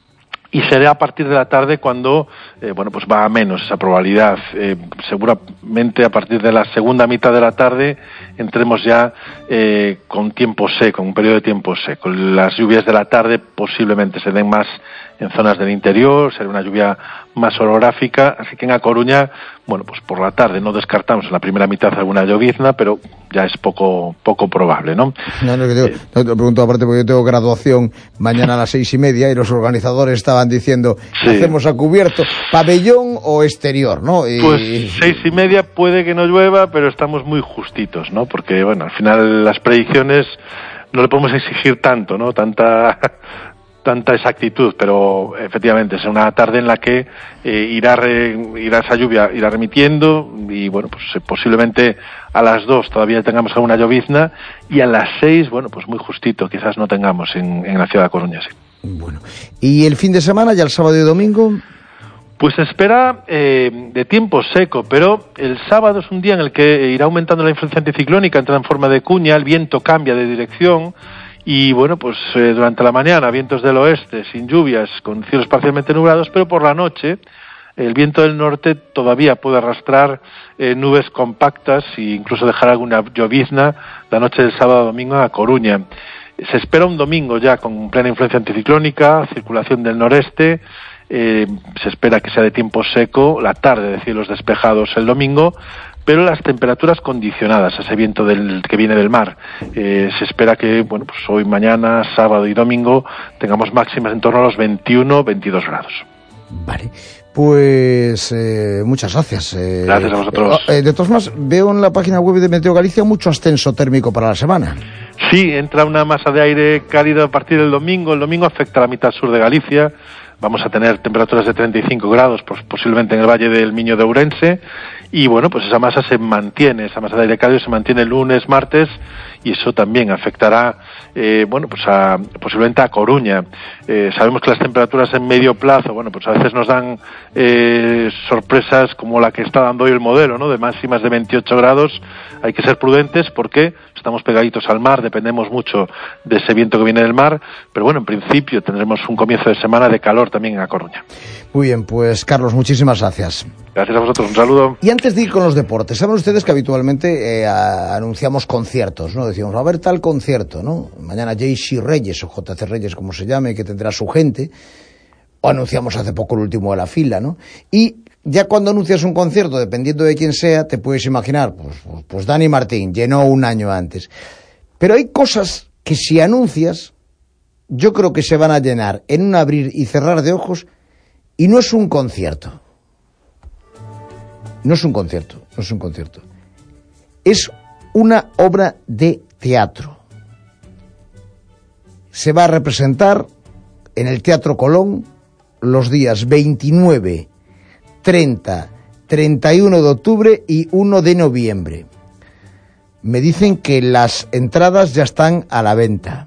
y será a partir de la tarde cuando eh, bueno, pues va a menos esa probabilidad. Eh, seguramente a partir de la segunda mitad de la tarde entremos ya eh, con tiempo seco, un periodo de tiempo seco. Las lluvias de la tarde posiblemente se den más en zonas del interior, será una lluvia más orográfica, así que en A Coruña, bueno, pues por la tarde no descartamos en la primera mitad alguna llovizna, pero ya es poco poco probable, ¿no? No, no, que digo, no te pregunto aparte porque yo tengo graduación mañana a las seis y media y los organizadores estaban diciendo, sí, hacemos a cubierto, pabellón o exterior, ¿no? Y... Pues seis y media puede que no llueva, pero estamos muy justitos, ¿no? Porque, bueno, al final las predicciones no le podemos exigir tanto, ¿no? Tanta... tanta exactitud, pero efectivamente es una tarde en la que eh, irá, re, irá esa lluvia, irá remitiendo, y bueno, pues eh, posiblemente a las dos todavía tengamos alguna llovizna, y a las seis, bueno, pues muy justito, quizás no tengamos en, en la ciudad de Coruña, sí. Bueno, ¿y el fin de semana, ya el sábado y domingo? Pues se espera eh, de tiempo seco, pero el sábado es un día en el que irá aumentando la influencia anticiclónica, entra en forma de cuña, el viento cambia de dirección, y bueno, pues eh, durante la mañana vientos del oeste, sin lluvias, con cielos parcialmente nublados, pero por la noche el viento del norte todavía puede arrastrar eh, nubes compactas e incluso dejar alguna llovizna la noche del sábado a domingo a Coruña. Se espera un domingo ya con plena influencia anticiclónica, circulación del noreste, eh, se espera que sea de tiempo seco, la tarde de cielos despejados el domingo, pero las temperaturas condicionadas a ese viento del, que viene del mar. Eh, se espera que, bueno, pues hoy, mañana, sábado y domingo tengamos máximas en torno a los veintiuno, veintidós grados. Vale, pues eh, muchas gracias. Eh, gracias a vosotros. Eh, de todas formas, veo en la página web de Meteo Galicia mucho ascenso térmico para la semana. Sí, entra una masa de aire cálido a partir del domingo. El domingo afecta a la mitad sur de Galicia. Vamos a tener temperaturas de treinta y cinco grados, pues posiblemente en el valle del Miño de Ourense. Y bueno, pues esa masa se mantiene, esa masa de aire cálido se mantiene el lunes, martes, y eso también afectará, eh, bueno, pues a, posiblemente a Coruña. Eh, sabemos que las temperaturas en medio plazo, bueno, pues a veces nos dan eh, sorpresas como la que está dando hoy el modelo, ¿no? De máximas de veintiocho grados. Hay que ser prudentes porque estamos pegaditos al mar, dependemos mucho de ese viento que viene del mar, pero bueno, en principio tendremos un comienzo de semana de calor también en A Coruña. Muy bien, pues Carlos, muchísimas gracias. Gracias a vosotros, un saludo. Y antes de ir con los deportes, saben ustedes que habitualmente eh, a, anunciamos conciertos, ¿no? Decimos, a ver tal concierto, ¿no? Mañana J C Reyes, o J C Reyes, como se llame, que tendrá su gente, o anunciamos hace poco el último de la fila, ¿no? Y ya cuando anuncias un concierto, dependiendo de quién sea, te puedes imaginar, pues, pues, pues Dani Martín llenó un año antes. Pero hay cosas que si anuncias, yo creo que se van a llenar en un abrir y cerrar de ojos, y no es un concierto. No es un concierto, no es un concierto. Es una obra de teatro. Se va a representar en el Teatro Colón los días veintinueve treinta, treinta y uno de octubre y uno de noviembre. Me dicen que las entradas ya están a la venta.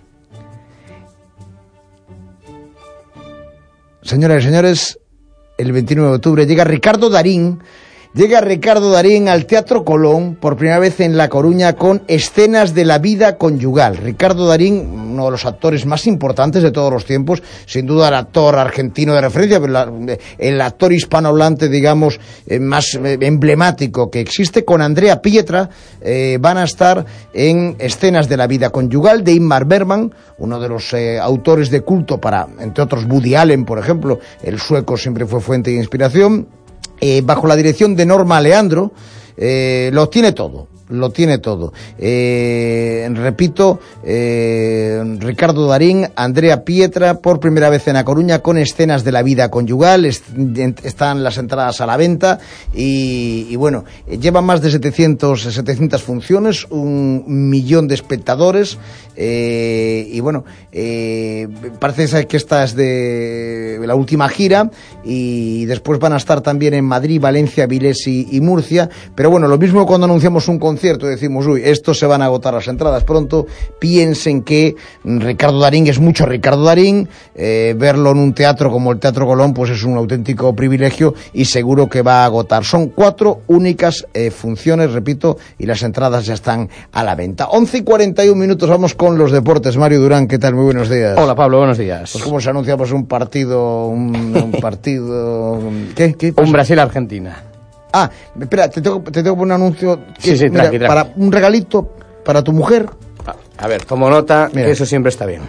Señoras y señores, el veintinueve de octubre llega Ricardo Darín, llega Ricardo Darín al Teatro Colón por primera vez en La Coruña con Escenas de la vida conyugal. Ricardo Darín, uno de los actores más importantes de todos los tiempos, sin duda el actor argentino de referencia, pero la, el actor hispanohablante, digamos, eh, más eh, emblemático que existe, con Andrea Pietra, eh, van a estar en Escenas de la vida conyugal de Ingmar Bergman, uno de los eh, autores de culto para, entre otros, Woody Allen, por ejemplo. El sueco siempre fue fuente de inspiración. Eh, bajo la dirección de Norma Leandro, eh, lo tiene todo, lo tiene todo. Eh, repito, eh, Ricardo Darín, Andrea Pietra, por primera vez en A Coruña con Escenas de la vida conyugal. Est están las entradas a la venta y, y bueno, llevan más de setecientas funciones, un millón de espectadores. Eh, y bueno, eh, parece que esta es de la última gira y después van a estar también en Madrid, Valencia, Vilés y, y Murcia. Pero bueno, lo mismo cuando anunciamos un concierto, decimos, uy, esto se van a agotar las entradas pronto. Piensen que Ricardo Darín es mucho Ricardo Darín, eh, verlo en un teatro como el Teatro Colón pues es un auténtico privilegio y seguro que va a agotar. Son cuatro únicas eh, funciones, repito, y las entradas ya están a la venta. once y cuarenta y un minutos, vamos con los deportes. Mario Durán, ¿qué tal? Muy buenos días. Hola, Pablo, buenos días. Pues cómo se anuncia pues un partido, un, un partido... ¿Qué? ¿Qué pasa? Un Brasil-Argentina. Ah, espera, te tengo, te tengo un anuncio. Que, sí, sí, mira, tranqui, tranqui. Para un regalito para tu mujer. A ver, tomo nota, mira, que eso siempre está bien.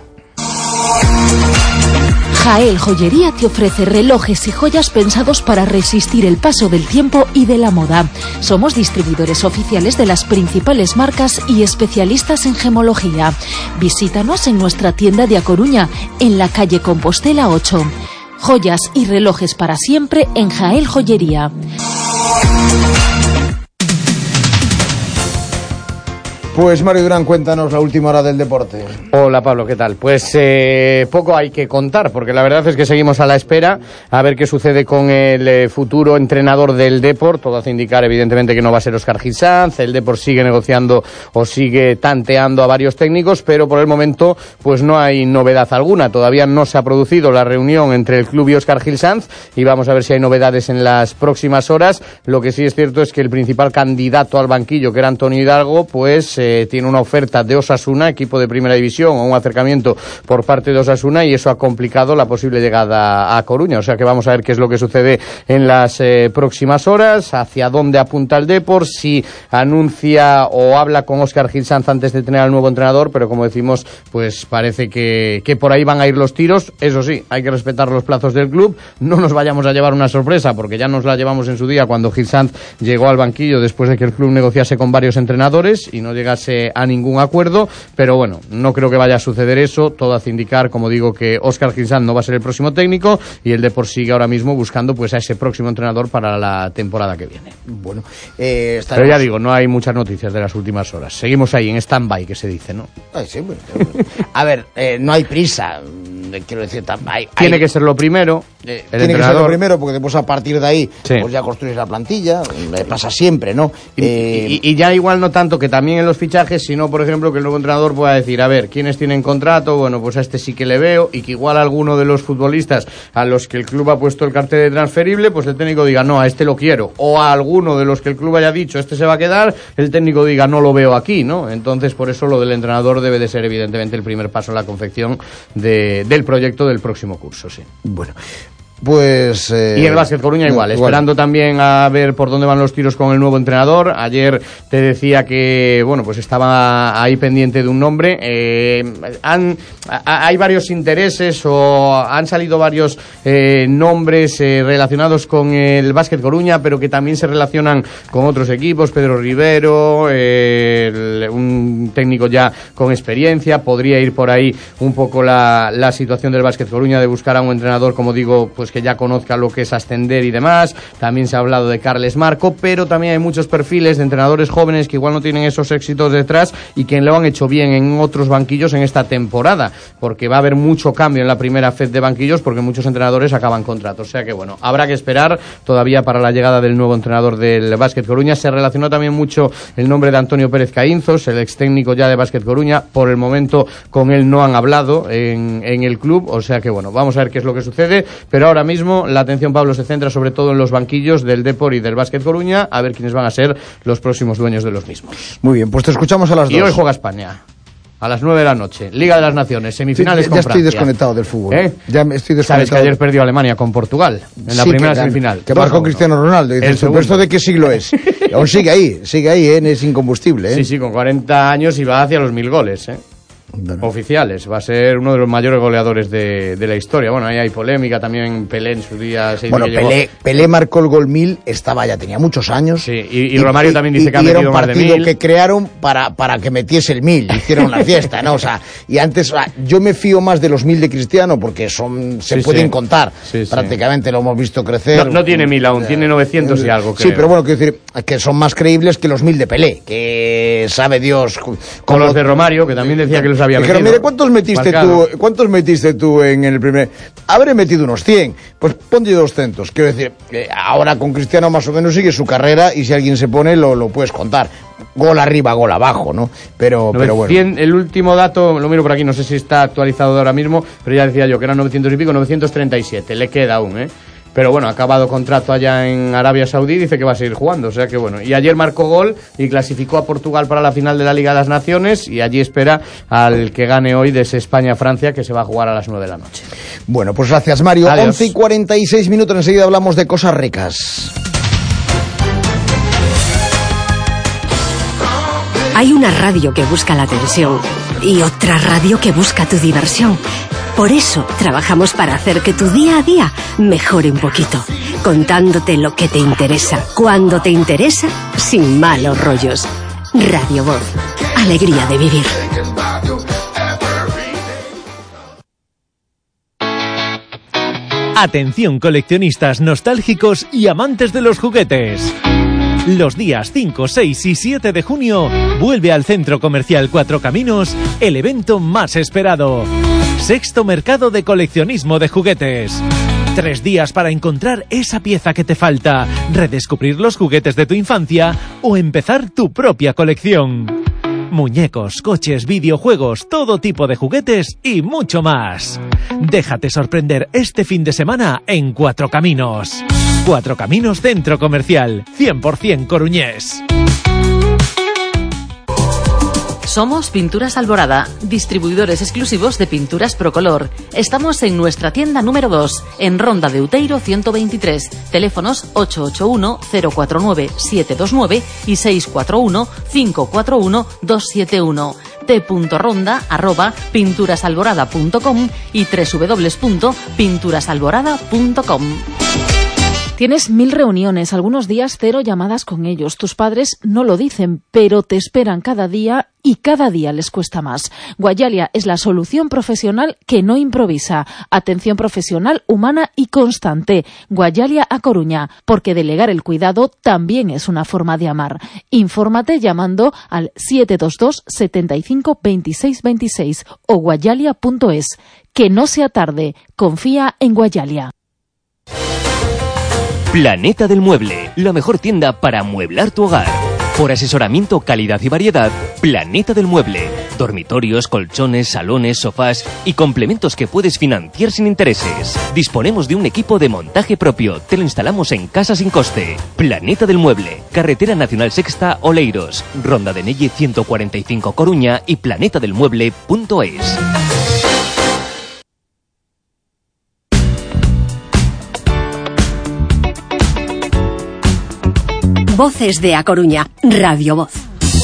Jael Joyería te ofrece relojes y joyas pensados para resistir el paso del tiempo y de la moda. Somos distribuidores oficiales de las principales marcas y especialistas en gemología. Visítanos en nuestra tienda de A Coruña, en la calle Compostela ocho. Joyas y relojes para siempre en Jael Joyería. Pues Mario Durán, cuéntanos la última hora del deporte. Hola Pablo, ¿qué tal? Pues eh, poco hay que contar, porque la verdad es que seguimos a la espera a ver qué sucede con el eh, futuro entrenador del Depor. Todo hace indicar evidentemente que no va a ser Óscar Gil Sanz. El Depor sigue negociando o sigue tanteando a varios técnicos, pero por el momento pues no hay novedad alguna. Todavía no se ha producido la reunión entre el club y Óscar Gil Sanz y vamos a ver si hay novedades en las próximas horas. Lo que sí es cierto es que el principal candidato al banquillo, que era Antonio Hidalgo, pues Eh, tiene una oferta de Osasuna, equipo de primera división, o un acercamiento por parte de Osasuna, y eso ha complicado la posible llegada a Coruña. O sea que vamos a ver qué es lo que sucede en las eh, próximas horas, hacia dónde apunta el Depor, si anuncia o habla con Óscar Gil Sanz antes de tener al nuevo entrenador, pero como decimos, pues parece que, que por ahí van a ir los tiros. Eso sí, hay que respetar los plazos del club, no nos vayamos a llevar una sorpresa, porque ya nos la llevamos en su día cuando Gil Sanz llegó al banquillo después de que el club negociase con varios entrenadores y no llegase a ningún acuerdo, pero bueno, no creo que vaya a suceder eso. Todo hace indicar, como digo, que Óscar Gil Sanz no va a ser el próximo técnico y el Depor sigue ahora mismo buscando pues a ese próximo entrenador para la temporada que viene. Bueno, eh, estaremos... pero ya digo, no hay muchas noticias de las últimas horas. Seguimos ahí en stand-by, que se dice, ¿no? Ay, sí, bueno, a ver, eh, no hay prisa, quiero decir, hay, tiene hay... que ser lo primero. Eh, tiene entrenador. que ser lo primero, porque después a partir de ahí sí. pues ya construyes la plantilla, eh, pasa siempre, ¿no? Y, eh... y, y ya igual no tanto que también en los fichajes, sino por ejemplo que el nuevo entrenador pueda decir, a ver, ¿quiénes tienen contrato? Bueno, pues a este sí que le veo, y que igual alguno de los futbolistas a los que el club ha puesto el cartel de transferible, pues el técnico diga, no, a este lo quiero, o a alguno de los que el club haya dicho, este se va a quedar, el técnico diga, no lo veo aquí, ¿no? Entonces por eso lo del entrenador debe de ser evidentemente el primer paso en la confección de, del proyecto del próximo curso, sí. Bueno, pues eh, y el Básquet Coruña igual, igual, esperando también a ver por dónde van los tiros con el nuevo entrenador. Ayer te decía que bueno, pues estaba ahí pendiente de un nombre. Eh, han, a, hay varios intereses o han salido varios eh, nombres eh, relacionados con el Básquet Coruña, pero que también se relacionan con otros equipos. Pedro Rivero, eh, el, un técnico ya con experiencia. Podría ir por ahí un poco la, la situación del Básquet Coruña de buscar a un entrenador, como digo, pues pues que ya conozca lo que es ascender y demás. También se ha hablado de Carles Marco, pero también hay muchos perfiles de entrenadores jóvenes que igual no tienen esos éxitos detrás y que lo han hecho bien en otros banquillos en esta temporada, porque va a haber mucho cambio en la primera fed de banquillos porque muchos entrenadores acaban contratos. O sea que bueno, habrá que esperar todavía para la llegada del nuevo entrenador del Básquet Coruña. Se relacionó también mucho el nombre de Antonio Pérez Caínzos, el ex técnico ya de Básquet Coruña. Por el momento con él no han hablado en, en el club, o sea que bueno, vamos a ver qué es lo que sucede, pero ahora mismo la atención, Pablo, se centra sobre todo en los banquillos del Depor y del Básquet Coruña, a ver quiénes van a ser los próximos dueños de los mismos. Muy bien, pues te escuchamos a las dos. Y hoy juega España. A las nueve de la noche, Liga de las Naciones, semifinales sí, con ya Francia. estoy desconectado del fútbol. ¿Eh? Ya me estoy desconectado. Sabes que ayer perdió Alemania con Portugal en la sí, primera que, semifinal. Que marcó Cristiano Ronaldo. Y dices, ¿pero esto de qué siglo es? Aún sigue ahí, sigue ahí, ¿eh? Es incombustible. ¿eh? Sí, sí, con cuarenta años y va hacia los mil goles, ¿eh? No. Oficiales, va a ser uno de los mayores goleadores de, de la historia. Bueno, ahí hay polémica también. Pelé en su día se bueno, Pelé, llegó... Pelé marcó el gol mil, estaba ya, tenía muchos años. Sí, y, y Romario y, también dice y, que ha metido más de mil. Era un partido que crearon para, para que metiese el mil, hicieron la fiesta, ¿no? O sea, y antes, yo me fío más de los mil de Cristiano porque son se sí, pueden sí. contar. Sí, prácticamente sí. Lo hemos visto crecer. No, no tiene mil aún, eh, tiene novecientos eh, y algo, creo. Sí, pero bueno, quiero decir que son más creíbles que los mil de Pelé, que sabe Dios. Con como... los de Romario, que también decía que los había Dijeron, metido. Mire, ¿cuántos metiste tú, ¿Cuántos metiste tú en el primer? Habré metido unos cien. Pues ponte doscientos. Quiero decir, eh, ahora con Cristiano más o menos sigue su carrera y si alguien se pone lo, lo puedes contar. Gol arriba, gol abajo, ¿no? Pero, pero bueno. El último dato, lo miro por aquí, no sé si está actualizado ahora mismo, pero ya decía yo que eran novecientos y pico, novecientos treinta y siete. Le queda aún, ¿eh? Pero bueno, ha acabado contrato allá en Arabia Saudí, dice que va a seguir jugando, o sea que bueno. Y ayer marcó gol y clasificó a Portugal para la final de la Liga de las Naciones y allí espera al que gane hoy de ese España-Francia, que se va a jugar a las nueve de la noche. Bueno, pues gracias, Mario. Adiós. once y cuarenta y seis minutos, enseguida hablamos de cosas ricas. Hay una radio que busca la atención y otra radio que busca tu diversión. Por eso trabajamos para hacer que tu día a día mejore un poquito, contándote lo que te interesa, cuando te interesa, sin malos rollos. Radio Voz, alegría de vivir. Atención, coleccionistas nostálgicos y amantes de los juguetes. Los días cinco, seis y siete de junio vuelve al Centro Comercial Cuatro Caminos el evento más esperado. Sexto Mercado de Coleccionismo de Juguetes. Tres días para encontrar esa pieza que te falta, redescubrir los juguetes de tu infancia o empezar tu propia colección. Muñecos, coches, videojuegos, todo tipo de juguetes y mucho más. Déjate sorprender este fin de semana en Cuatro Caminos. Cuatro Caminos Centro Comercial, cien por ciento coruñés. Somos Pinturas Alborada, distribuidores exclusivos de pinturas Procolor. Estamos en nuestra tienda número dos, en Ronda de Uteiro ciento veintitrés. Teléfonos ocho ocho uno, cero cuatro nueve, siete dos nueve y seis cuatro uno, cinco cuatro uno, dos siete uno. t.ronda arroba pinturasalborada punto com y doble u doble u doble u punto pinturasalborada punto com. Tienes mil reuniones, algunos días cero llamadas con ellos. Tus padres no lo dicen, pero te esperan cada día y cada día les cuesta más. Guayalia es la solución profesional que no improvisa. Atención profesional, humana y constante. Guayalia a Coruña, porque delegar el cuidado también es una forma de amar. Infórmate llamando al siete dos dos, setenta y cinco, veintiséis veintiséis o guayalia punto es. Que no sea tarde. Confía en Guayalia. Planeta del Mueble, la mejor tienda para amueblar tu hogar. Por asesoramiento, calidad y variedad, Planeta del Mueble. Dormitorios, colchones, salones, sofás y complementos que puedes financiar sin intereses. Disponemos de un equipo de montaje propio. Te lo instalamos en casa sin coste. Planeta del Mueble, Carretera Nacional Sexta, Oleiros, Ronda de Nelle ciento cuarenta y cinco Coruña y planeta del mueble punto es. Voces de A Coruña, Radio Voz.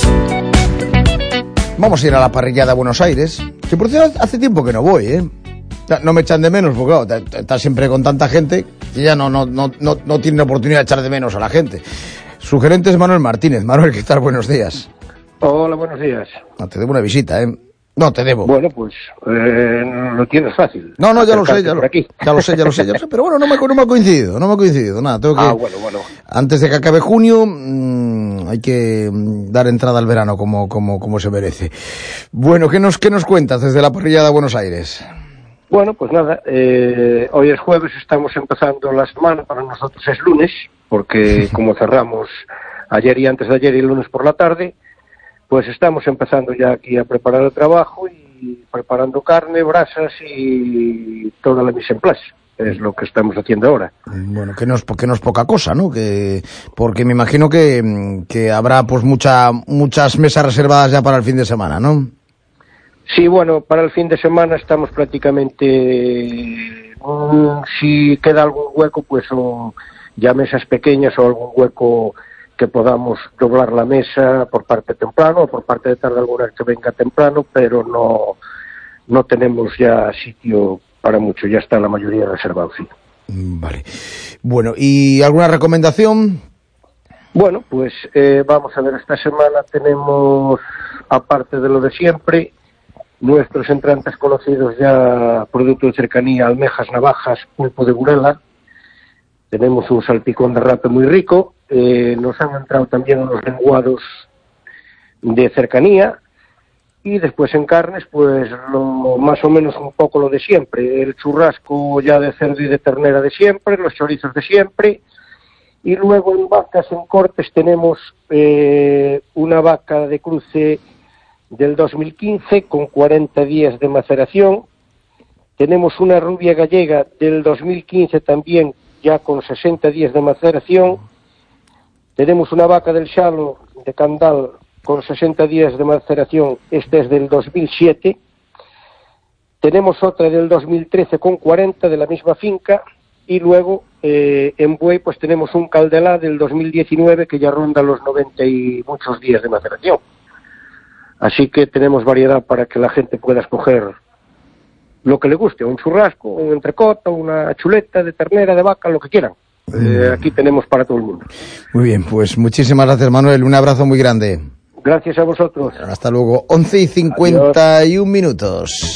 Vamos a ir a la parrillada a Buenos Aires, que por cierto hace tiempo que no voy, ¿eh? No me echan de menos, porque claro, estás siempre con tanta gente y ya no, no, no, no, no tienen oportunidad de echar de menos a la gente. Su gerente es Manuel Martínez. Manuel, ¿qué tal? Buenos días. Hola, buenos días. No, te debo una visita, ¿eh? No, te debo. Bueno, pues eh, lo tienes fácil. No, no, ya lo sé, ya lo, aquí. ya lo sé, ya lo sé, ya lo sé, pero bueno, no me, no me ha coincidido, no me ha coincidido, nada, tengo que... Ah, bueno, bueno. Antes de que acabe junio, mmm, hay que dar entrada al verano como, como, como se merece. Bueno, ¿qué nos, qué nos cuentas desde la parrilla de Buenos Aires? Bueno, pues nada, eh, hoy es jueves, estamos empezando la semana, para nosotros es lunes, porque como cerramos ayer y antes de ayer y el lunes por la tarde, pues estamos empezando ya aquí a preparar el trabajo y preparando carne, brasas y toda la mise en place. Es lo que estamos haciendo ahora. Bueno, que no es, que no es poca cosa, ¿no? Que, porque me imagino que, que habrá pues mucha, muchas mesas reservadas ya para el fin de semana, ¿no? Sí, bueno, para el fin de semana estamos prácticamente... Um, si queda algún hueco, pues o ya mesas pequeñas o algún hueco que podamos doblar la mesa por parte temprano o por parte de tarde alguna que venga temprano, pero no, no tenemos ya sitio para mucho, ya está la mayoría reservado, sí. Vale. Bueno, ¿y alguna recomendación? Bueno, pues eh, vamos a ver, esta semana tenemos, aparte de lo de siempre, nuestros entrantes conocidos ya, producto de cercanía, almejas, navajas, pulpo de Burela. Tenemos un salpicón de rape muy rico. Eh, nos han entrado también unos lenguados de cercanía. Y después en carnes, pues lo, más o menos un poco lo de siempre. El churrasco ya de cerdo y de ternera de siempre, los chorizos de siempre. Y luego en vacas, en cortes, tenemos eh, una vaca de cruce del dos mil quince con cuarenta días de maceración. Tenemos una rubia gallega del dos mil quince también ya con sesenta días de maceración. Tenemos una vaca del Xalo de Candal con sesenta días de maceración, esta es del dos mil siete. Tenemos otra del dos mil trece con cuarenta de la misma finca. Y luego eh, en buey pues tenemos un Caldelá del dos mil diecinueve que ya ronda los noventa y muchos días de maceración. Así que tenemos variedad para que la gente pueda escoger lo que le guste, un churrasco, un entrecot, una chuleta de ternera, de vaca, lo que quieran. Eh, aquí tenemos para todo el mundo. Muy bien, pues muchísimas gracias, Manuel, un abrazo muy grande. Gracias a vosotros. Hasta luego, once y cincuenta y un minutos.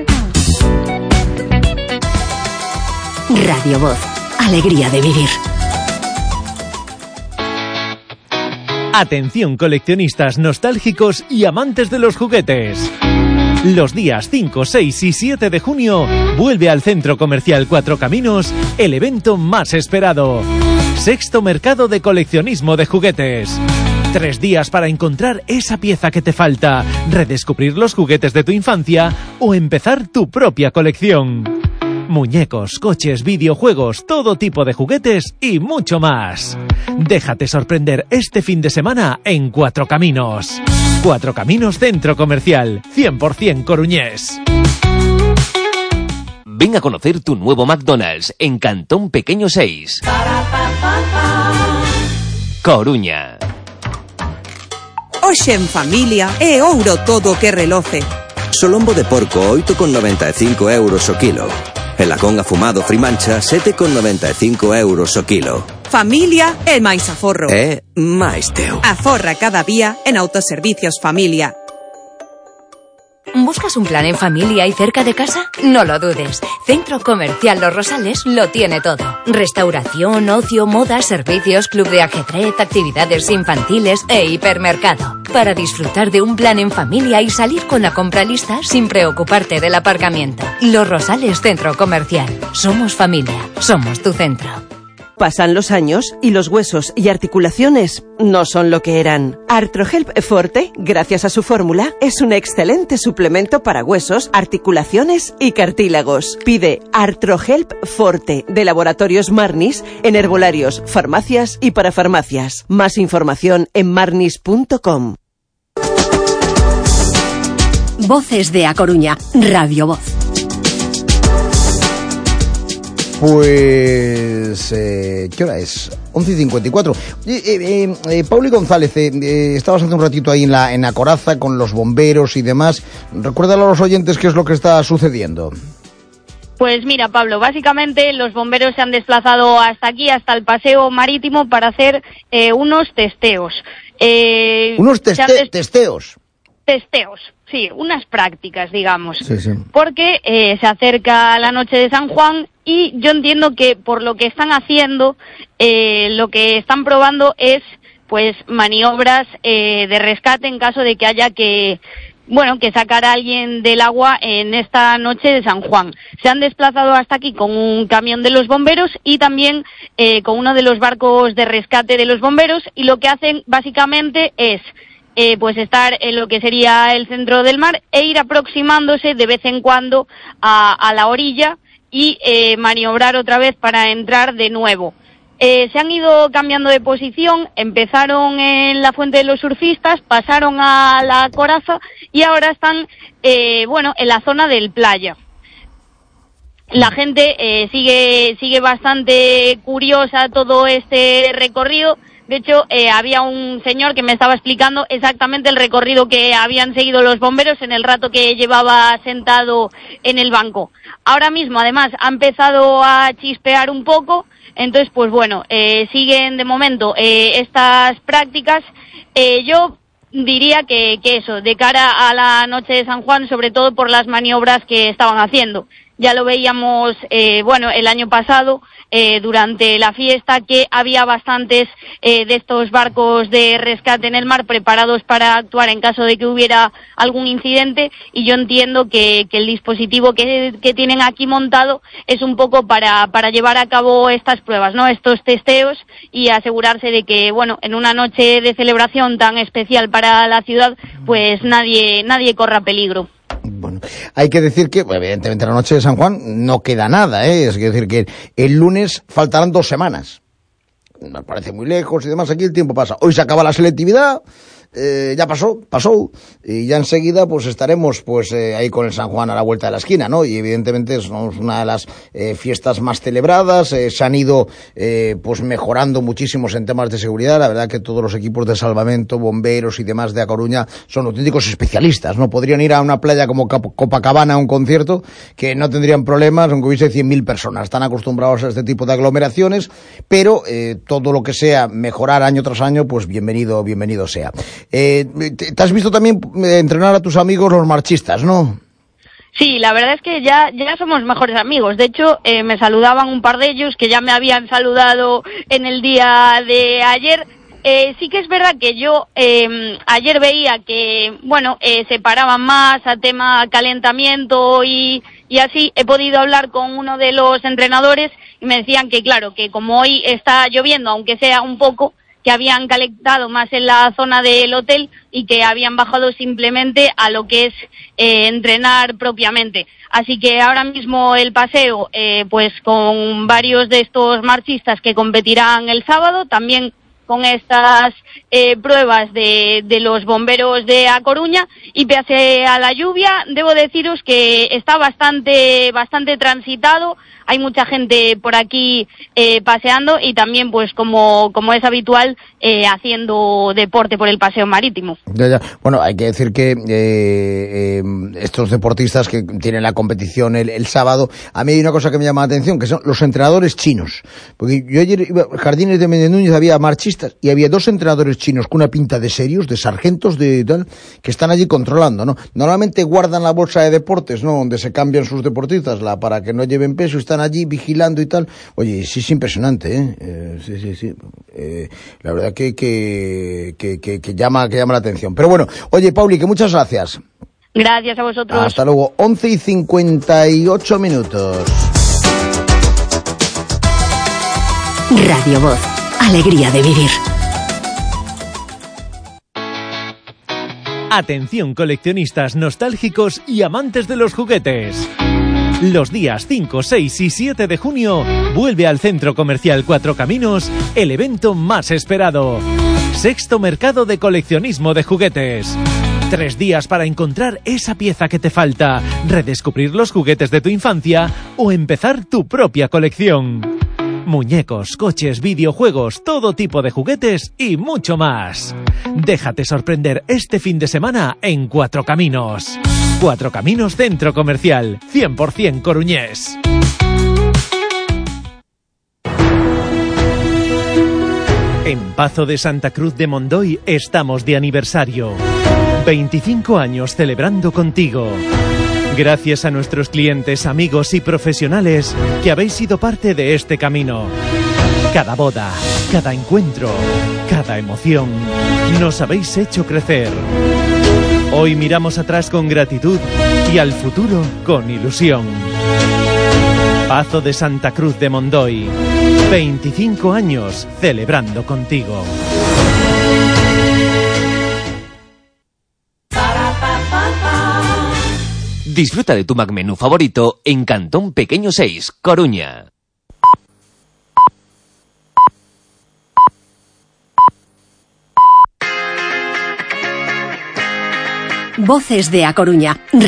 Radio Voz, alegría de vivir. Atención coleccionistas nostálgicos y amantes de los juguetes. Los días cinco, seis y siete de junio vuelve al Centro Comercial Cuatro Caminos el evento más esperado. Sexto Mercado de Coleccionismo de Juguetes. Tres días para encontrar esa pieza que te falta, redescubrir los juguetes de tu infancia o empezar tu propia colección. Muñecos, coches, videojuegos, todo tipo de juguetes y mucho más. Déjate sorprender este fin de semana en Cuatro Caminos. Cuatro Caminos Centro Comercial, cien por ciento coruñés. Ven a conocer tu nuevo McDonald's en Cantón Pequeño seis. Coruña. Hoxe en familia é ouro todo o que reloce. Solombo de porco oito con noventa e cinco euros o kilo. El lacón afumado Frimancha sete con noventa e cinco euros o kilo. Familia é máis aforro. É máis teu. Aforra cada día en Autoservicios Familia. ¿Buscas un plan en familia y cerca de casa? No lo dudes. Centro Comercial Los Rosales lo tiene todo. Restauración, ocio, moda, servicios, club de ajedrez, actividades infantiles e hipermercado. Para disfrutar de un plan en familia y salir con la compra lista sin preocuparte del aparcamiento. Los Rosales Centro Comercial. Somos familia. Somos tu centro. Pasan los años y los huesos y articulaciones no son lo que eran. Artrohelp Forte, gracias a su fórmula, es un excelente suplemento para huesos, articulaciones y cartílagos. Pide Artrohelp Forte de Laboratorios Marnis en herbolarios, farmacias y parafarmacias. Más información en marnis punto com. Voces de A Coruña, Radio Voz. Pues, eh, ¿qué hora es? once y cincuenta y cuatro. Eh, eh, eh, Pauli González, eh, eh, estabas hace un ratito ahí en la, en la coraza con los bomberos y demás. Recuérdale a los oyentes qué es lo que está sucediendo. Pues mira, Pablo, básicamente los bomberos se han desplazado hasta aquí, hasta el paseo marítimo, para hacer eh, unos testeos. Eh, ¿Unos teste- des- testeos? Testeos. sí, unas prácticas, digamos. Sí, sí. Porque eh, se acerca la noche de San Juan y yo entiendo que por lo que están haciendo, eh, lo que están probando es pues maniobras eh, de rescate en caso de que haya que, bueno, que sacar a alguien del agua en esta noche de San Juan. Se han desplazado hasta aquí con un camión de los bomberos y también eh, con uno de los barcos de rescate de los bomberos, y lo que hacen básicamente es eh, pues estar en lo que sería el centro del mar e ir aproximándose de vez en cuando a, a la orilla y eh, maniobrar otra vez para entrar de nuevo. Eh, se han ido cambiando de posición, empezaron en la Fuente de los Surfistas, pasaron a la Coraza y ahora están, eh, bueno, en la zona del Playa. La gente eh, sigue sigue bastante curiosa todo este recorrido. De hecho, eh, había un señor que me estaba explicando exactamente el recorrido que habían seguido los bomberos en el rato que llevaba sentado en el banco. Ahora mismo, además, ha empezado a chispear un poco. Entonces, pues bueno, eh, siguen de momento eh, estas prácticas. Eh, yo diría que, que eso, de cara a la noche de San Juan, sobre todo por las maniobras que estaban haciendo. Ya lo veíamos, eh, bueno, el año pasado, eh, durante la fiesta, que había bastantes eh, de estos barcos de rescate en el mar preparados para actuar en caso de que hubiera algún incidente, y yo entiendo que, que el dispositivo que, que tienen aquí montado es un poco para, para llevar a cabo estas pruebas, ¿no? Estos testeos y asegurarse de que, bueno, en una noche de celebración tan especial para la ciudad, pues nadie, nadie corra peligro. Bueno, hay que decir que, evidentemente, la noche de San Juan no queda nada, ¿eh? Es decir, que el lunes faltarán dos semanas. Nos parece muy lejos y demás, aquí el tiempo pasa. Hoy se acaba la selectividad, eh, ya pasó, pasó, y ya enseguida pues estaremos pues eh, ahí con el San Juan a la vuelta de la esquina, ¿no? Y evidentemente es una de las eh, fiestas más celebradas, eh, se han ido eh, pues mejorando muchísimos en temas de seguridad. La verdad que todos los equipos de salvamento, bomberos y demás de A Coruña son auténticos especialistas, ¿no? Podrían ir a una playa como Copacabana a un concierto que no tendrían problemas aunque hubiese cien mil personas. Están acostumbrados a este tipo de aglomeraciones, pero eh, todo lo que sea mejorar año tras año, pues bienvenido, bienvenido sea. Eh, te has visto también entrenar a tus amigos los marchistas, ¿no? Sí, la verdad es que ya ya somos mejores amigos. De hecho, eh, me saludaban un par de ellos que ya me habían saludado en el día de ayer. Eh, sí que es verdad que yo eh, ayer veía que, bueno, eh, se paraban más a tema calentamiento y, y así. He podido hablar con uno de los entrenadores y me decían que, claro, que como hoy está lloviendo, aunque sea un poco, que habían calentado más en la zona del hotel y que habían bajado simplemente a lo que es eh, entrenar propiamente. Así que ahora mismo el paseo, eh, pues con varios de estos marchistas que competirán el sábado, también con estas eh, pruebas de, de los bomberos de A Coruña, y pese a la lluvia, debo deciros que está bastante, bastante transitado. Hay mucha gente por aquí eh, paseando y también, pues como, como es habitual, eh, haciendo deporte por el paseo marítimo. Ya, ya. Bueno, hay que decir que eh, eh, estos deportistas que tienen la competición el, el sábado, a mí hay una cosa que me llama la atención, que son los entrenadores chinos. Porque yo ayer iba a Jardines de Méndez Núñez, había marchistas y había dos entrenadores chinos con una pinta de serios, de sargentos, de tal, que están allí controlando, ¿no? Normalmente guardan la bolsa de deportes, ¿no? Donde se cambian sus deportistas, la para que no lleven peso, y están allí vigilando y tal. Oye, sí es impresionante, ¿eh? eh sí, sí, sí. Eh, la verdad que que, que, que, que llama que llama la atención. Pero bueno, oye, Pauli, que muchas gracias. Gracias a vosotros. Hasta luego. once y cincuenta y ocho minutos. Radio Voz. Alegría de vivir. Atención, coleccionistas nostálgicos y amantes de los juguetes. Los días cinco, seis y siete de junio vuelve al Centro Comercial Cuatro Caminos el evento más esperado. Sexto Mercado de Coleccionismo de Juguetes. Tres días para encontrar esa pieza que te falta, redescubrir los juguetes de tu infancia o empezar tu propia colección. Muñecos, coches, videojuegos, todo tipo de juguetes y mucho más. Déjate sorprender este fin de semana en Cuatro Caminos. Cuatro Caminos Centro Comercial, cien por ciento coruñés. En Pazo de Santa Cruz de Mondoy estamos de aniversario. veinticinco años celebrando contigo. Gracias a nuestros clientes, amigos y profesionales que habéis sido parte de este camino. Cada boda, cada encuentro, cada emoción, nos habéis hecho crecer. Hoy miramos atrás con gratitud y al futuro con ilusión. Pazo de Santa Cruz de Mondoy, veinticinco años celebrando contigo. Disfruta de tu McMenú favorito en Cantón Pequeño seis, Coruña. Voces de A Coruña.